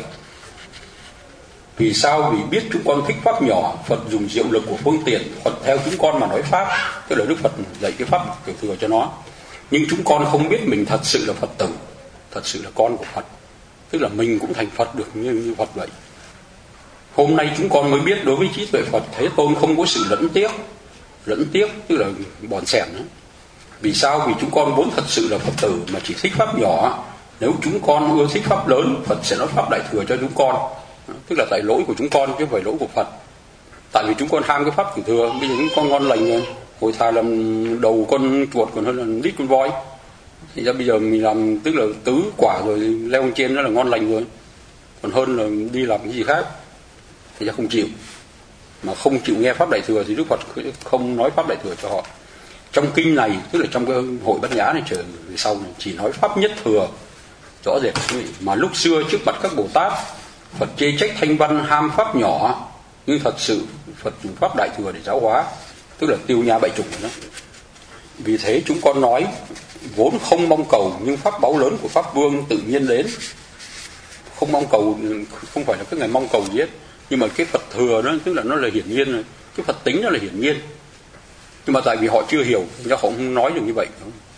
Vì sao? Vì biết chúng con thích pháp nhỏ, Phật dùng diệu lực của phương tiện thuận theo chúng con mà nói pháp, tức là Đức Phật dạy cái pháp tiểu thừa cho nó. Nhưng chúng con không biết mình thật sự là Phật tử, thật sự là con của Phật, tức là mình cũng thành Phật được như Phật vậy. Hôm nay chúng con mới biết đối với trí tuệ Phật Thế Tôn không có sự lẫn tiếc tức là bòn xẻn đó. Vì sao? Vì chúng con vốn thật sự là Phật tử mà chỉ thích pháp nhỏ. Nếu chúng con ưa thích pháp lớn, Phật sẽ nói pháp Đại Thừa cho chúng con. Tức là tại lỗi của chúng con chứ không phải lỗi của Phật. Tại vì chúng con ham cái pháp tiểu thừa, bây giờ chúng con ngon lành rồi, hồi thà làm đầu con chuột còn hơn là đít con voi. Thì ra bây giờ mình làm tức là tứ quả rồi leo lên trên đó là ngon lành rồi, còn hơn là đi làm cái gì khác. Thì ra không chịu, mà không chịu nghe pháp Đại Thừa thì Đức Phật không nói pháp Đại Thừa cho họ. Trong kinh này, tức là trong cái hội Bát Nhã này trở về sau này, chỉ nói pháp nhất thừa rõ rệt. Mà lúc xưa trước mặt các Bồ Tát, Phật chê trách thanh văn ham pháp nhỏ, nhưng thật sự Phật dùng pháp Đại Thừa để giáo hóa, tức là tiêu nha bại chủng đó. Vì thế chúng con nói vốn không mong cầu, nhưng pháp báu lớn của Pháp Vương tự nhiên đến. Không mong cầu, không phải là cái ngày mong cầu gì hết, nhưng mà cái Phật thừa đó, tức là nó là hiển nhiên rồi, cái Phật tính nó là hiển nhiên. Nhưng mà tại vì họ chưa hiểu, nên họ không nói được như vậy.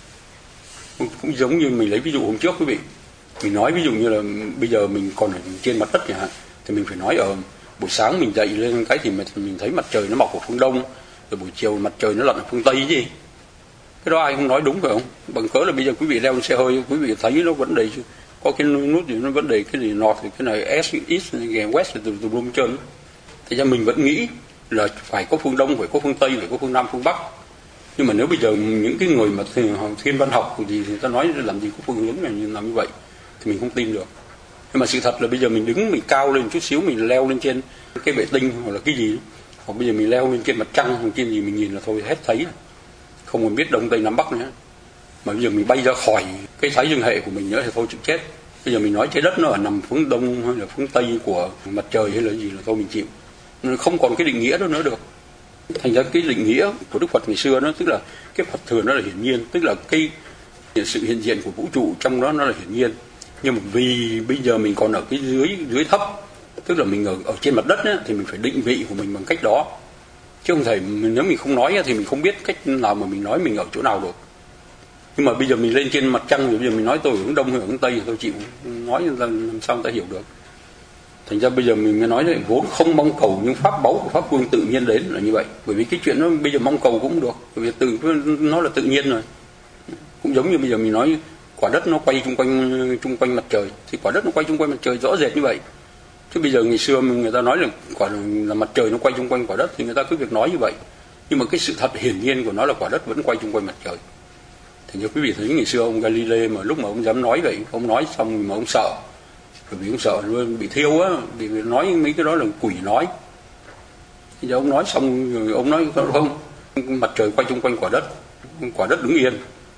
Cũng giống như mình lấy ví dụ hôm trước quý vị, mình nói ví dụ như là bây giờ mình còn ở trên mặt đất chẳng hạn, thì mình phải nói ở buổi sáng mình dậy lên cái thì mình thấy mặt trời nó mọc ở phương đông, rồi buổi chiều mặt trời nó lặn ở phương tây gì. Cái đó ai không nói đúng phải không? Bằng cớ là bây giờ quý vị leo xe hơi, quý vị thấy nó vẫn đầy, có cái nút gì nó vẫn đầy cái gì north thì cái này east west từ luôn trơn. Thế ra mình vẫn nghĩ là phải có phương đông, phải có phương tây, phải có phương nam, phương bắc. Nhưng mà nếu bây giờ những cái người mà thiên văn học thì người ta nói làm gì có phương hướng này làm như vậy thì mình không tin được. Nhưng mà sự thật là bây giờ mình đứng, mình cao lên chút xíu, mình leo lên trên cái vệ tinh hoặc là cái gì, hoặc bây giờ mình leo lên trên mặt trăng hoặc trên gì, mình nhìn là thôi hết thấy, không còn biết đông tây nam bắc nữa. Mà bây giờ mình bay ra khỏi cái thái dương hệ của mình nữa thì thôi chịu chết. Bây giờ mình nói trái đất nó ở nằm phương đông hay là phương tây của mặt trời hay là gì là thôi mình chịu, không còn cái định nghĩa đó nữa được. Thành ra cái định nghĩa của Đức Phật ngày xưa nó tức là cái Phật thừa nó là hiển nhiên, tức là cái sự hiện diện của vũ trụ trong đó nó là hiển nhiên. Nhưng mà vì bây giờ mình còn ở cái dưới thấp, tức là mình ở trên mặt đất ấy, thì mình phải định vị của mình bằng cách đó, chứ không thể nếu mình không nói thì mình không biết cách nào mà mình nói mình ở chỗ nào được. Nhưng mà bây giờ mình lên trên mặt trăng rồi bây giờ mình nói tôi ở hướng đông hay ở hướng tây thì tôi chịu nói làm sao người ta hiểu được. Thành ra bây giờ mình mới nói đấy, vốn không mong cầu nhưng pháp báu của Pháp Vương tự nhiên đến là như vậy. Bởi vì cái chuyện đó bây giờ mong cầu cũng không được, bởi vì nó là tự nhiên rồi. Cũng giống như bây giờ mình nói quả đất nó quay chung quanh mặt trời, thì quả đất nó quay chung quanh mặt trời rõ rệt như vậy. Chứ bây giờ ngày xưa người ta nói là mặt trời nó quay chung quanh quả đất thì người ta cứ việc nói như vậy. Nhưng mà cái sự thật hiển nhiên của nó là quả đất vẫn quay chung quanh mặt trời. Thì như quý vị thấy ngày xưa ông Galilei mà lúc mà ông dám nói vậy, ông nói xong mà ông sợ. Bởi vì ông sợ luôn bị thiêu á, vì nói mấy cái đó là quỷ nói. Thì giờ ông nói xong rồi ông nói không, mặt trời quay chung quanh quả đất đứng yên.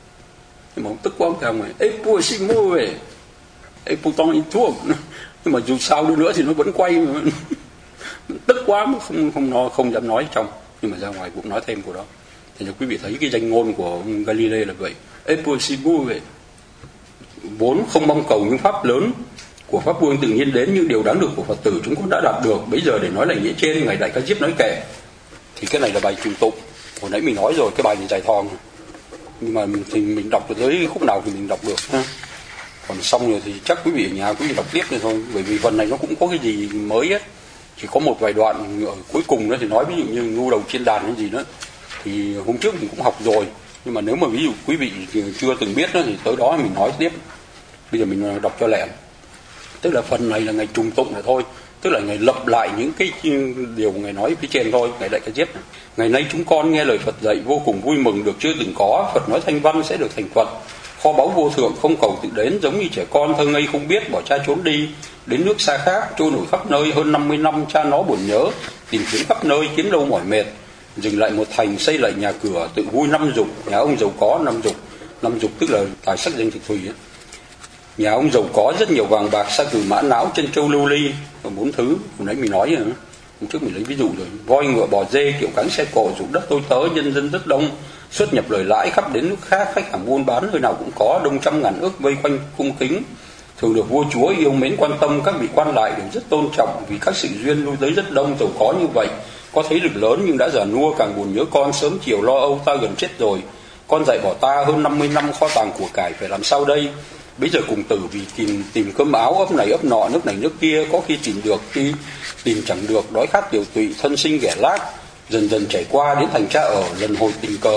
Nhưng mà ông tức quá ông theo mày, ê bùa xin mua về, ê bùa tông in thuốc. Nhưng mà dù sao đi nữa thì nó vẫn quay mà. Tức quá mà không dám nói trong, nhưng mà ra ngoài cũng nói thêm của đó. Thì quý vị thấy cái danh ngôn của ông Galilei là vậy, ê bùa xin mua về, vốn không mong cầu những pháp lớn của Pháp Vương tự nhiên đến, những điều đáng được của Phật tử chúng con đã đạt được. Bây giờ để nói lại nghĩa trên, ngài Đại Ca Diếp nói kệ. Thì cái này là bài trùng tụng. Hồi nãy mình nói rồi, cái bài này dài thòng. nhưng mà thì mình đọc tới khúc nào thì mình đọc được ha. Còn xong rồi thì chắc quý vị ở nhà quý vị đọc tiếp nữa thôi, bởi vì phần này nó cũng có cái gì mới hết. Chỉ có một vài đoạn ở cuối cùng đó thì nói ví dụ như ngu đầu trên đàn hay gì đó thì hôm trước mình cũng học rồi, nhưng mà nếu mà ví dụ quý vị chưa từng biết đó thì tới đó mình nói tiếp. Bây giờ mình đọc cho lẹ. Tức là phần này là ngày trùng tụng này thôi, tức là ngày lập lại những cái điều ngày nói phía trên thôi, ngày Đại Ca Diếp. Ngày nay chúng con nghe lời Phật dạy vô cùng vui mừng được chưa từng có. Phật nói thanh văn sẽ được thành Phật, kho báu vô thượng không cầu tự đến, giống như trẻ con thơ ngây không biết bỏ cha trốn đi đến nước xa khác, trôi nổi khắp nơi. Hơn 50 năm cha nó buồn nhớ, tìm kiếm khắp nơi kiếm đâu mỏi mệt, dừng lại một thành xây lại nhà cửa, tự vui năm dục. Nhà ông giàu có năm dục tức là tài sắc danh thực thùy ấy. Nhà ông giàu có rất nhiều vàng bạc, sa cừ mã não, chân châu lưu ly, và 4 thứ hồi nãy mình nói rồi. Hôm trước mình lấy ví dụ rồi. Voi ngựa bò dê, kiệu cáng xe cộ, ruộng đất tôi tớ, nhân dân rất đông, xuất nhập lời lãi khắp đến nước khác, khách hàng buôn bán nơi nào cũng có, đông trăm ngàn ước vây quanh cung kính, thường được vua chúa yêu mến quan tâm. Các vị quan lại đều rất tôn trọng, vì các sự duyên lui tới rất đông. Giàu có như vậy, có thế lực lớn nhưng đã già nua, càng buồn nhớ con, sớm chiều lo âu, ta gần chết rồi, con dạy bỏ ta hơn 50 năm, kho tàng của cải phải làm sao đây. Bây giờ cùng tử vì tìm cơm áo, ấp này ấp nọ, nước này nước kia, có khi tìm được, khi tìm chẳng được, đói khát tiểu tụy, thân sinh ghẻ lác, dần dần trải qua đến thành cha ở, lần hồi tình cờ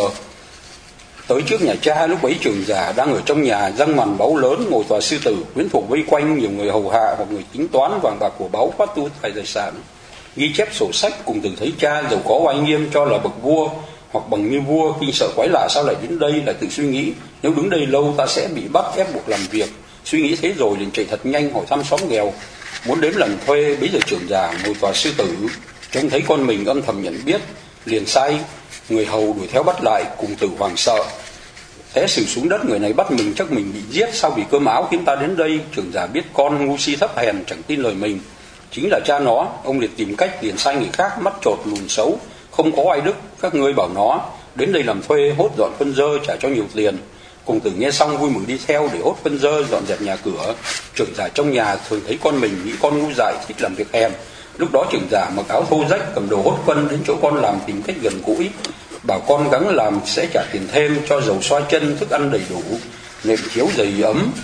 tới trước nhà cha. Lúc bấy trưởng giả đang ở trong nhà, răng màn báu lớn, ngồi tòa sư tử, quyến thuộc vây quanh, nhiều người hầu hạ hoặc người tính toán vàng bạc của báu, phát tu tài sản, ghi chép sổ sách. Cùng tử thấy cha giàu có oai nghiêm, cho là bậc vua hoặc bằng như vua, kinh sợ quái lạ sao lại đến đây, lại tự suy nghĩ nếu đứng đây lâu ta sẽ bị bắt ép buộc làm việc. Suy nghĩ thế rồi liền chạy thật nhanh hỏi thăm xóm nghèo, muốn đến làm thuê. Bấy giờ trưởng giả ngồi tòa sư tử trông thấy con mình âm thầm nhận biết, liền sai người hầu đuổi theo bắt lại. Cùng tử hoảng sợ té xỉu xuống đất. Người này bắt mình chắc mình bị giết, sao vì cơm áo khiến ta đến đây. Trưởng giả biết con ngu si thấp hèn chẳng tin lời mình chính là cha nó, ông liền tìm cách liền sai người khác, mắt chột lùn xấu, không có ai đức. Các ngươi bảo nó đến đây làm thuê, hốt dọn phân dơ, trả cho nhiều tiền. Cùng tử nghe xong vui mừng đi theo để hốt phân dơ, dọn dẹp nhà cửa. Trưởng giả trong nhà thường thấy con mình, nghĩ con ngu dại thích làm việc hèn. Lúc đó trưởng giả mặc áo thô rách, cầm đồ hốt phân đến chỗ con làm, tìm cách gần gũi, bảo con gắng làm sẽ trả tiền thêm, cho dầu xoa chân, thức ăn đầy đủ, nệm chiếu giày ấm.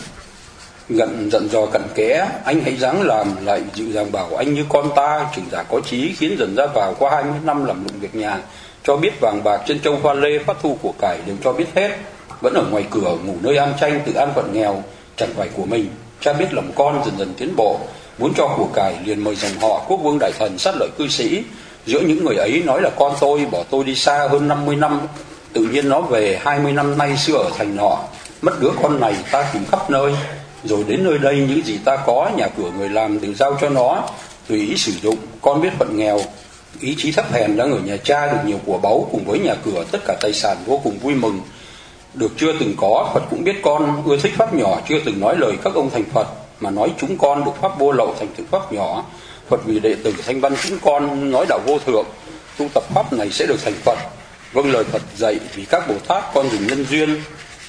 Dặn dò cặn kẽ, anh hãy ráng làm, lại dịu dàng bảo anh như con ta. Trưởng giả có chí khiến dần ra vào, qua 20 năm làm lụng việc nhà, cho biết vàng bạc chân châu hoa lê, phát thu của cải đều cho biết hết. Vẫn ở ngoài cửa ngủ nơi an tranh, tự an phận nghèo chẳng phải của mình. Cha biết lòng con dần dần tiến bộ, muốn cho của cải liền mời dòng họ quốc vương đại thần, sát lợi cư sĩ. Giữa những người ấy nói là con tôi bỏ tôi đi xa hơn 50 năm, tự nhiên nó về 20 năm nay xưa ở thành nọ. Mất đứa con này ta tìm khắp nơi, rồi đến nơi đây những gì ta có, nhà cửa người làm đều giao cho nó tùy ý sử dụng. Con biết phận nghèo, ý chí thấp hèn, đang ở nhà cha được nhiều của báu cùng với nhà cửa, tất cả tài sản vô cùng vui mừng được chưa từng có. Phật cũng biết con ưa thích pháp nhỏ, chưa từng nói lời các ông thành Phật, mà nói chúng con được pháp vô lậu thành thực pháp nhỏ. Phật vì đệ tử thanh văn chúng con nói đạo vô thượng, tu tập pháp này sẽ được thành Phật. Vâng lời Phật dạy, vì các Bồ Tát con dùng nhân duyên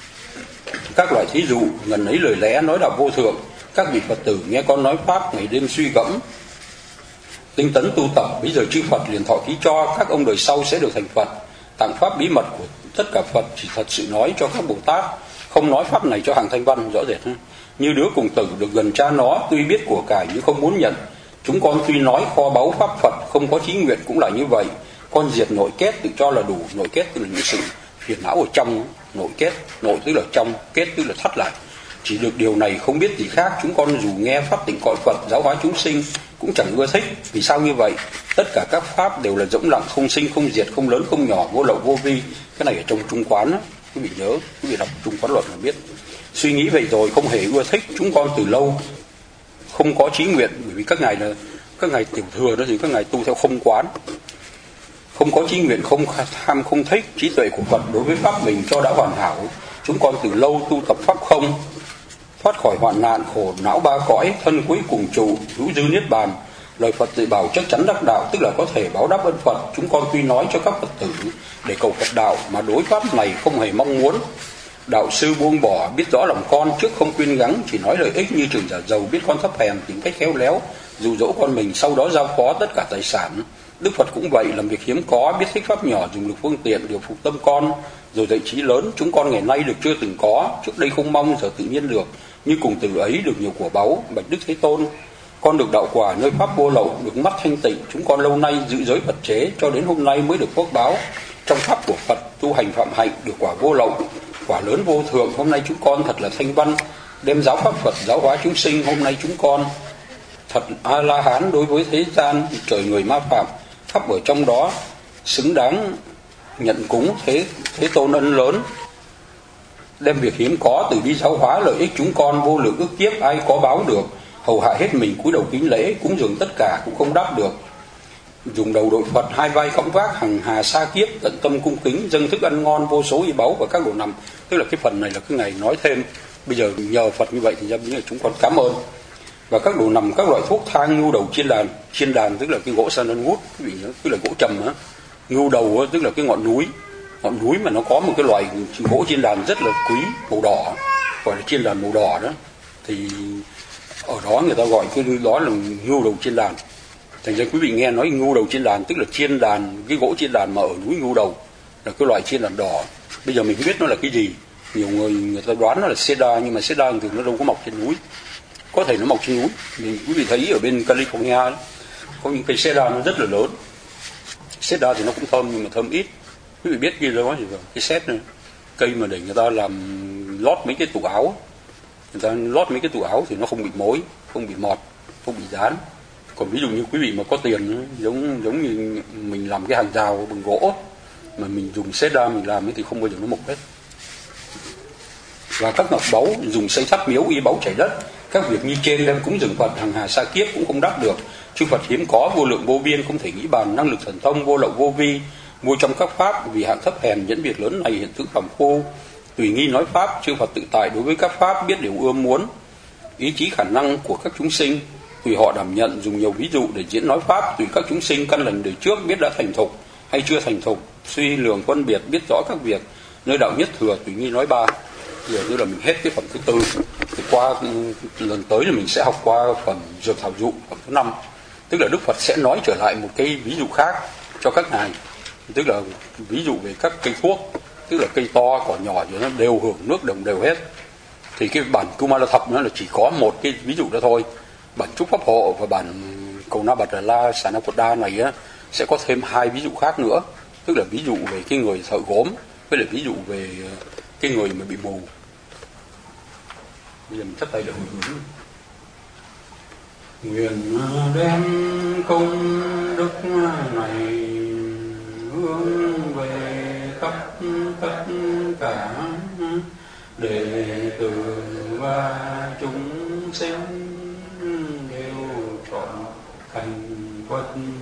các loại thí dụ, ngần ấy lời lẽ nói đạo vô thượng. Các vị Phật tử nghe con nói pháp, ngày đêm suy gẫm tinh tấn tu tập. Bây giờ chư Phật liền thọ ký cho các ông đời sau sẽ được thành Phật. Tặng pháp bí mật của tất cả Phật chỉ thật sự nói cho các Bồ Tát, không nói pháp này cho hàng thanh văn. Rõ rệt ha? Như đứa cùng tử được gần cha nó, tuy biết của cải nhưng không muốn nhận. Chúng con tuy nói kho báu pháp Phật, không có chí nguyện cũng là như vậy. Con diệt nội kết tự cho là đủ. Nội kết tức là những sự phiền não ở trong. Nội kết, nội tức là trong, kết tức là thắt lại. Chỉ được điều này không biết gì khác. Chúng con dù nghe pháp tịnh cõi Phật, giáo hóa chúng sinh cũng chẳng ưa thích. Vì sao như vậy? Tất cả các pháp đều là rỗng lặng, không sinh không diệt, không lớn không nhỏ, vô lậu vô vi. Cái này ở trong Trung Quán á, quý vị nhớ, quý vị đọc Trung Quán Luận là biết. Suy nghĩ vậy rồi không hề ưa thích. Chúng con từ lâu không có chí nguyện, bởi vì các ngài là các ngài tiểu thừa đó thì các ngài tu theo không quán, không có chí nguyện, không tham, không thích. Trí tuệ của Phật đối với pháp mình cho đã hoàn hảo. Chúng con từ lâu tu tập pháp không, thoát khỏi hoạn nạn khổ não ba cõi, thân cuối cùng trụ hữu dư niết bàn. Lời Phật dạy bảo chắc chắn đắc đạo, tức là có thể báo đáp ơn Phật. Chúng con tuy nói cho các Phật tử để cầu Phật đạo, mà đối pháp này không hề mong muốn. Đạo sư buông bỏ, biết rõ lòng con, trước không khuyên gắng, chỉ nói lợi ích. Như trưởng giả giàu biết con thấp hèn, tìm cách khéo léo dụ dỗ con mình, sau đó giao phó tất cả tài sản Đức Phật cũng vậy, làm việc hiếm có, biết thích pháp nhỏ, dùng lực phương tiện điều phục tâm con, rồi dạy trí lớn. Chúng con ngày nay được chưa từng có, trước đây không mong, giờ tự nhiên được, như cùng từ ấy được nhiều của báu. Bạch Đức Thế Tôn, con được đạo quả nơi pháp vô lậu, được mắt thanh tịnh. Chúng con lâu nay giữ giới Phật chế, cho đến hôm nay mới được phước báo. Trong pháp của Phật tu hành phạm hạnh, được quả vô lậu, quả lớn vô thượng. Hôm nay chúng con thật là thanh văn, đem giáo pháp Phật giáo hóa chúng sinh. Hôm nay chúng con thật A La Hán đối với thế gian, trời người ma phạm, khắp ở trong đó xứng đáng nhận cúng Thế Tôn ân lớn, đem việc hiếm có từ đi giáo hóa lợi ích chúng con vô lượng ức kiếp ai có báo được. Hầu hạ hết mình cúi đầu kính lễ, cúng dường tất cả cũng không đáp được. Dùng đầu đội Phật, hai vai cõng vác, hằng hà sa kiếp, tận tâm cung kính, dâng thức ăn ngon vô số y báu và các đồ nằm. Tức là cái phần này là cái ngày nói thêm. Bây giờ nhờ Phật như vậy thì chúng con cảm ơn. Và các đồ nằm, các loại thuốc thang, ngưu đầu chiên đàn tức là cái gỗ sandalwood, tức là gỗ trầm á. Ngưu đầu tức là cái ngọn núi mà nó có một cái loại gỗ chiên đàn rất là quý, màu đỏ, gọi là chiên đàn màu đỏ đó. Thì ở đó người ta gọi cái đó là ngưu đầu chiên đàn. Thành ra quý vị nghe nói ngưu đầu chiên đàn tức là chiên đàn, cái gỗ chiên đàn mà ở núi ngưu đầu là cái loại chiên đàn đỏ. Bây giờ mình không biết nó là cái gì, nhiều người ta đoán nó là cedar, nhưng mà cedar thì nó đâu có mọc trên núi, có thể nó mọc trên núi. Quý vị thấy ở bên California đó, có những cây cedar nó rất là lớn. Cedar thì nó cũng thơm nhưng mà thơm ít. Quý vị biết kia đó gì rồi, cái sét này, cây mà để người ta làm lót mấy cái tủ áo, người ta lót mấy cái tủ áo thì nó không bị mối, không bị mọt, không bị dán. Còn ví dụ như quý vị mà có tiền, giống như mình làm cái hàng rào bằng gỗ mà mình dùng cedar mình làm thì không bao giờ nó mục hết. Và các ngọc báu dùng xây tháp miếu y báu chảy đất, các việc như trên đem cúng dường Phật hằng hà sa kiếp cũng không đáp được. Chư Phật hiếm có, vô lượng vô biên, không thể nghĩ bàn, năng lực thần thông vô lậu vô vi, mua trong các pháp, vì hạng thấp hèn nhẫn việc lớn này hiện tượng phàm phu. Tùy nghi nói pháp, chư Phật tự tại đối với các pháp, biết điều ưa muốn, ý chí khả năng của các chúng sinh, tùy họ đảm nhận, dùng nhiều ví dụ để diễn nói pháp. Tùy các chúng sinh căn lành đời trước biết đã thành thục hay chưa thành thục, suy lường phân biệt, biết rõ các việc, nơi đạo nhất thừa tùy nghi nói ba. Giờ như là mình hết cái phần thứ tư, thì qua lần tới là mình sẽ học qua phần dược thảo dụ, phần thứ 5. Tức là Đức Phật sẽ nói trở lại một cái ví dụ khác cho các ngài, tức là ví dụ về các cây thuốc, tức là cây to cỏ nhỏ thì nó đều hưởng nước đồng đều hết. Thì cái bản Kumala Thập nó là chỉ có một cái ví dụ đó thôi. Bản Chúc Pháp Hộ và bản Cầu Na Bạt La Sanakoda này á, sẽ có thêm 2 ví dụ khác nữa, tức là ví dụ về cái người thợ gốm với lại ví dụ về cái người mà bị mù. Bây giờ mình chắp tay để hồi hướng. Nguyện đem công đức này hướng về tất cả đệ tử và chúng sinh đều trọn thành Phật.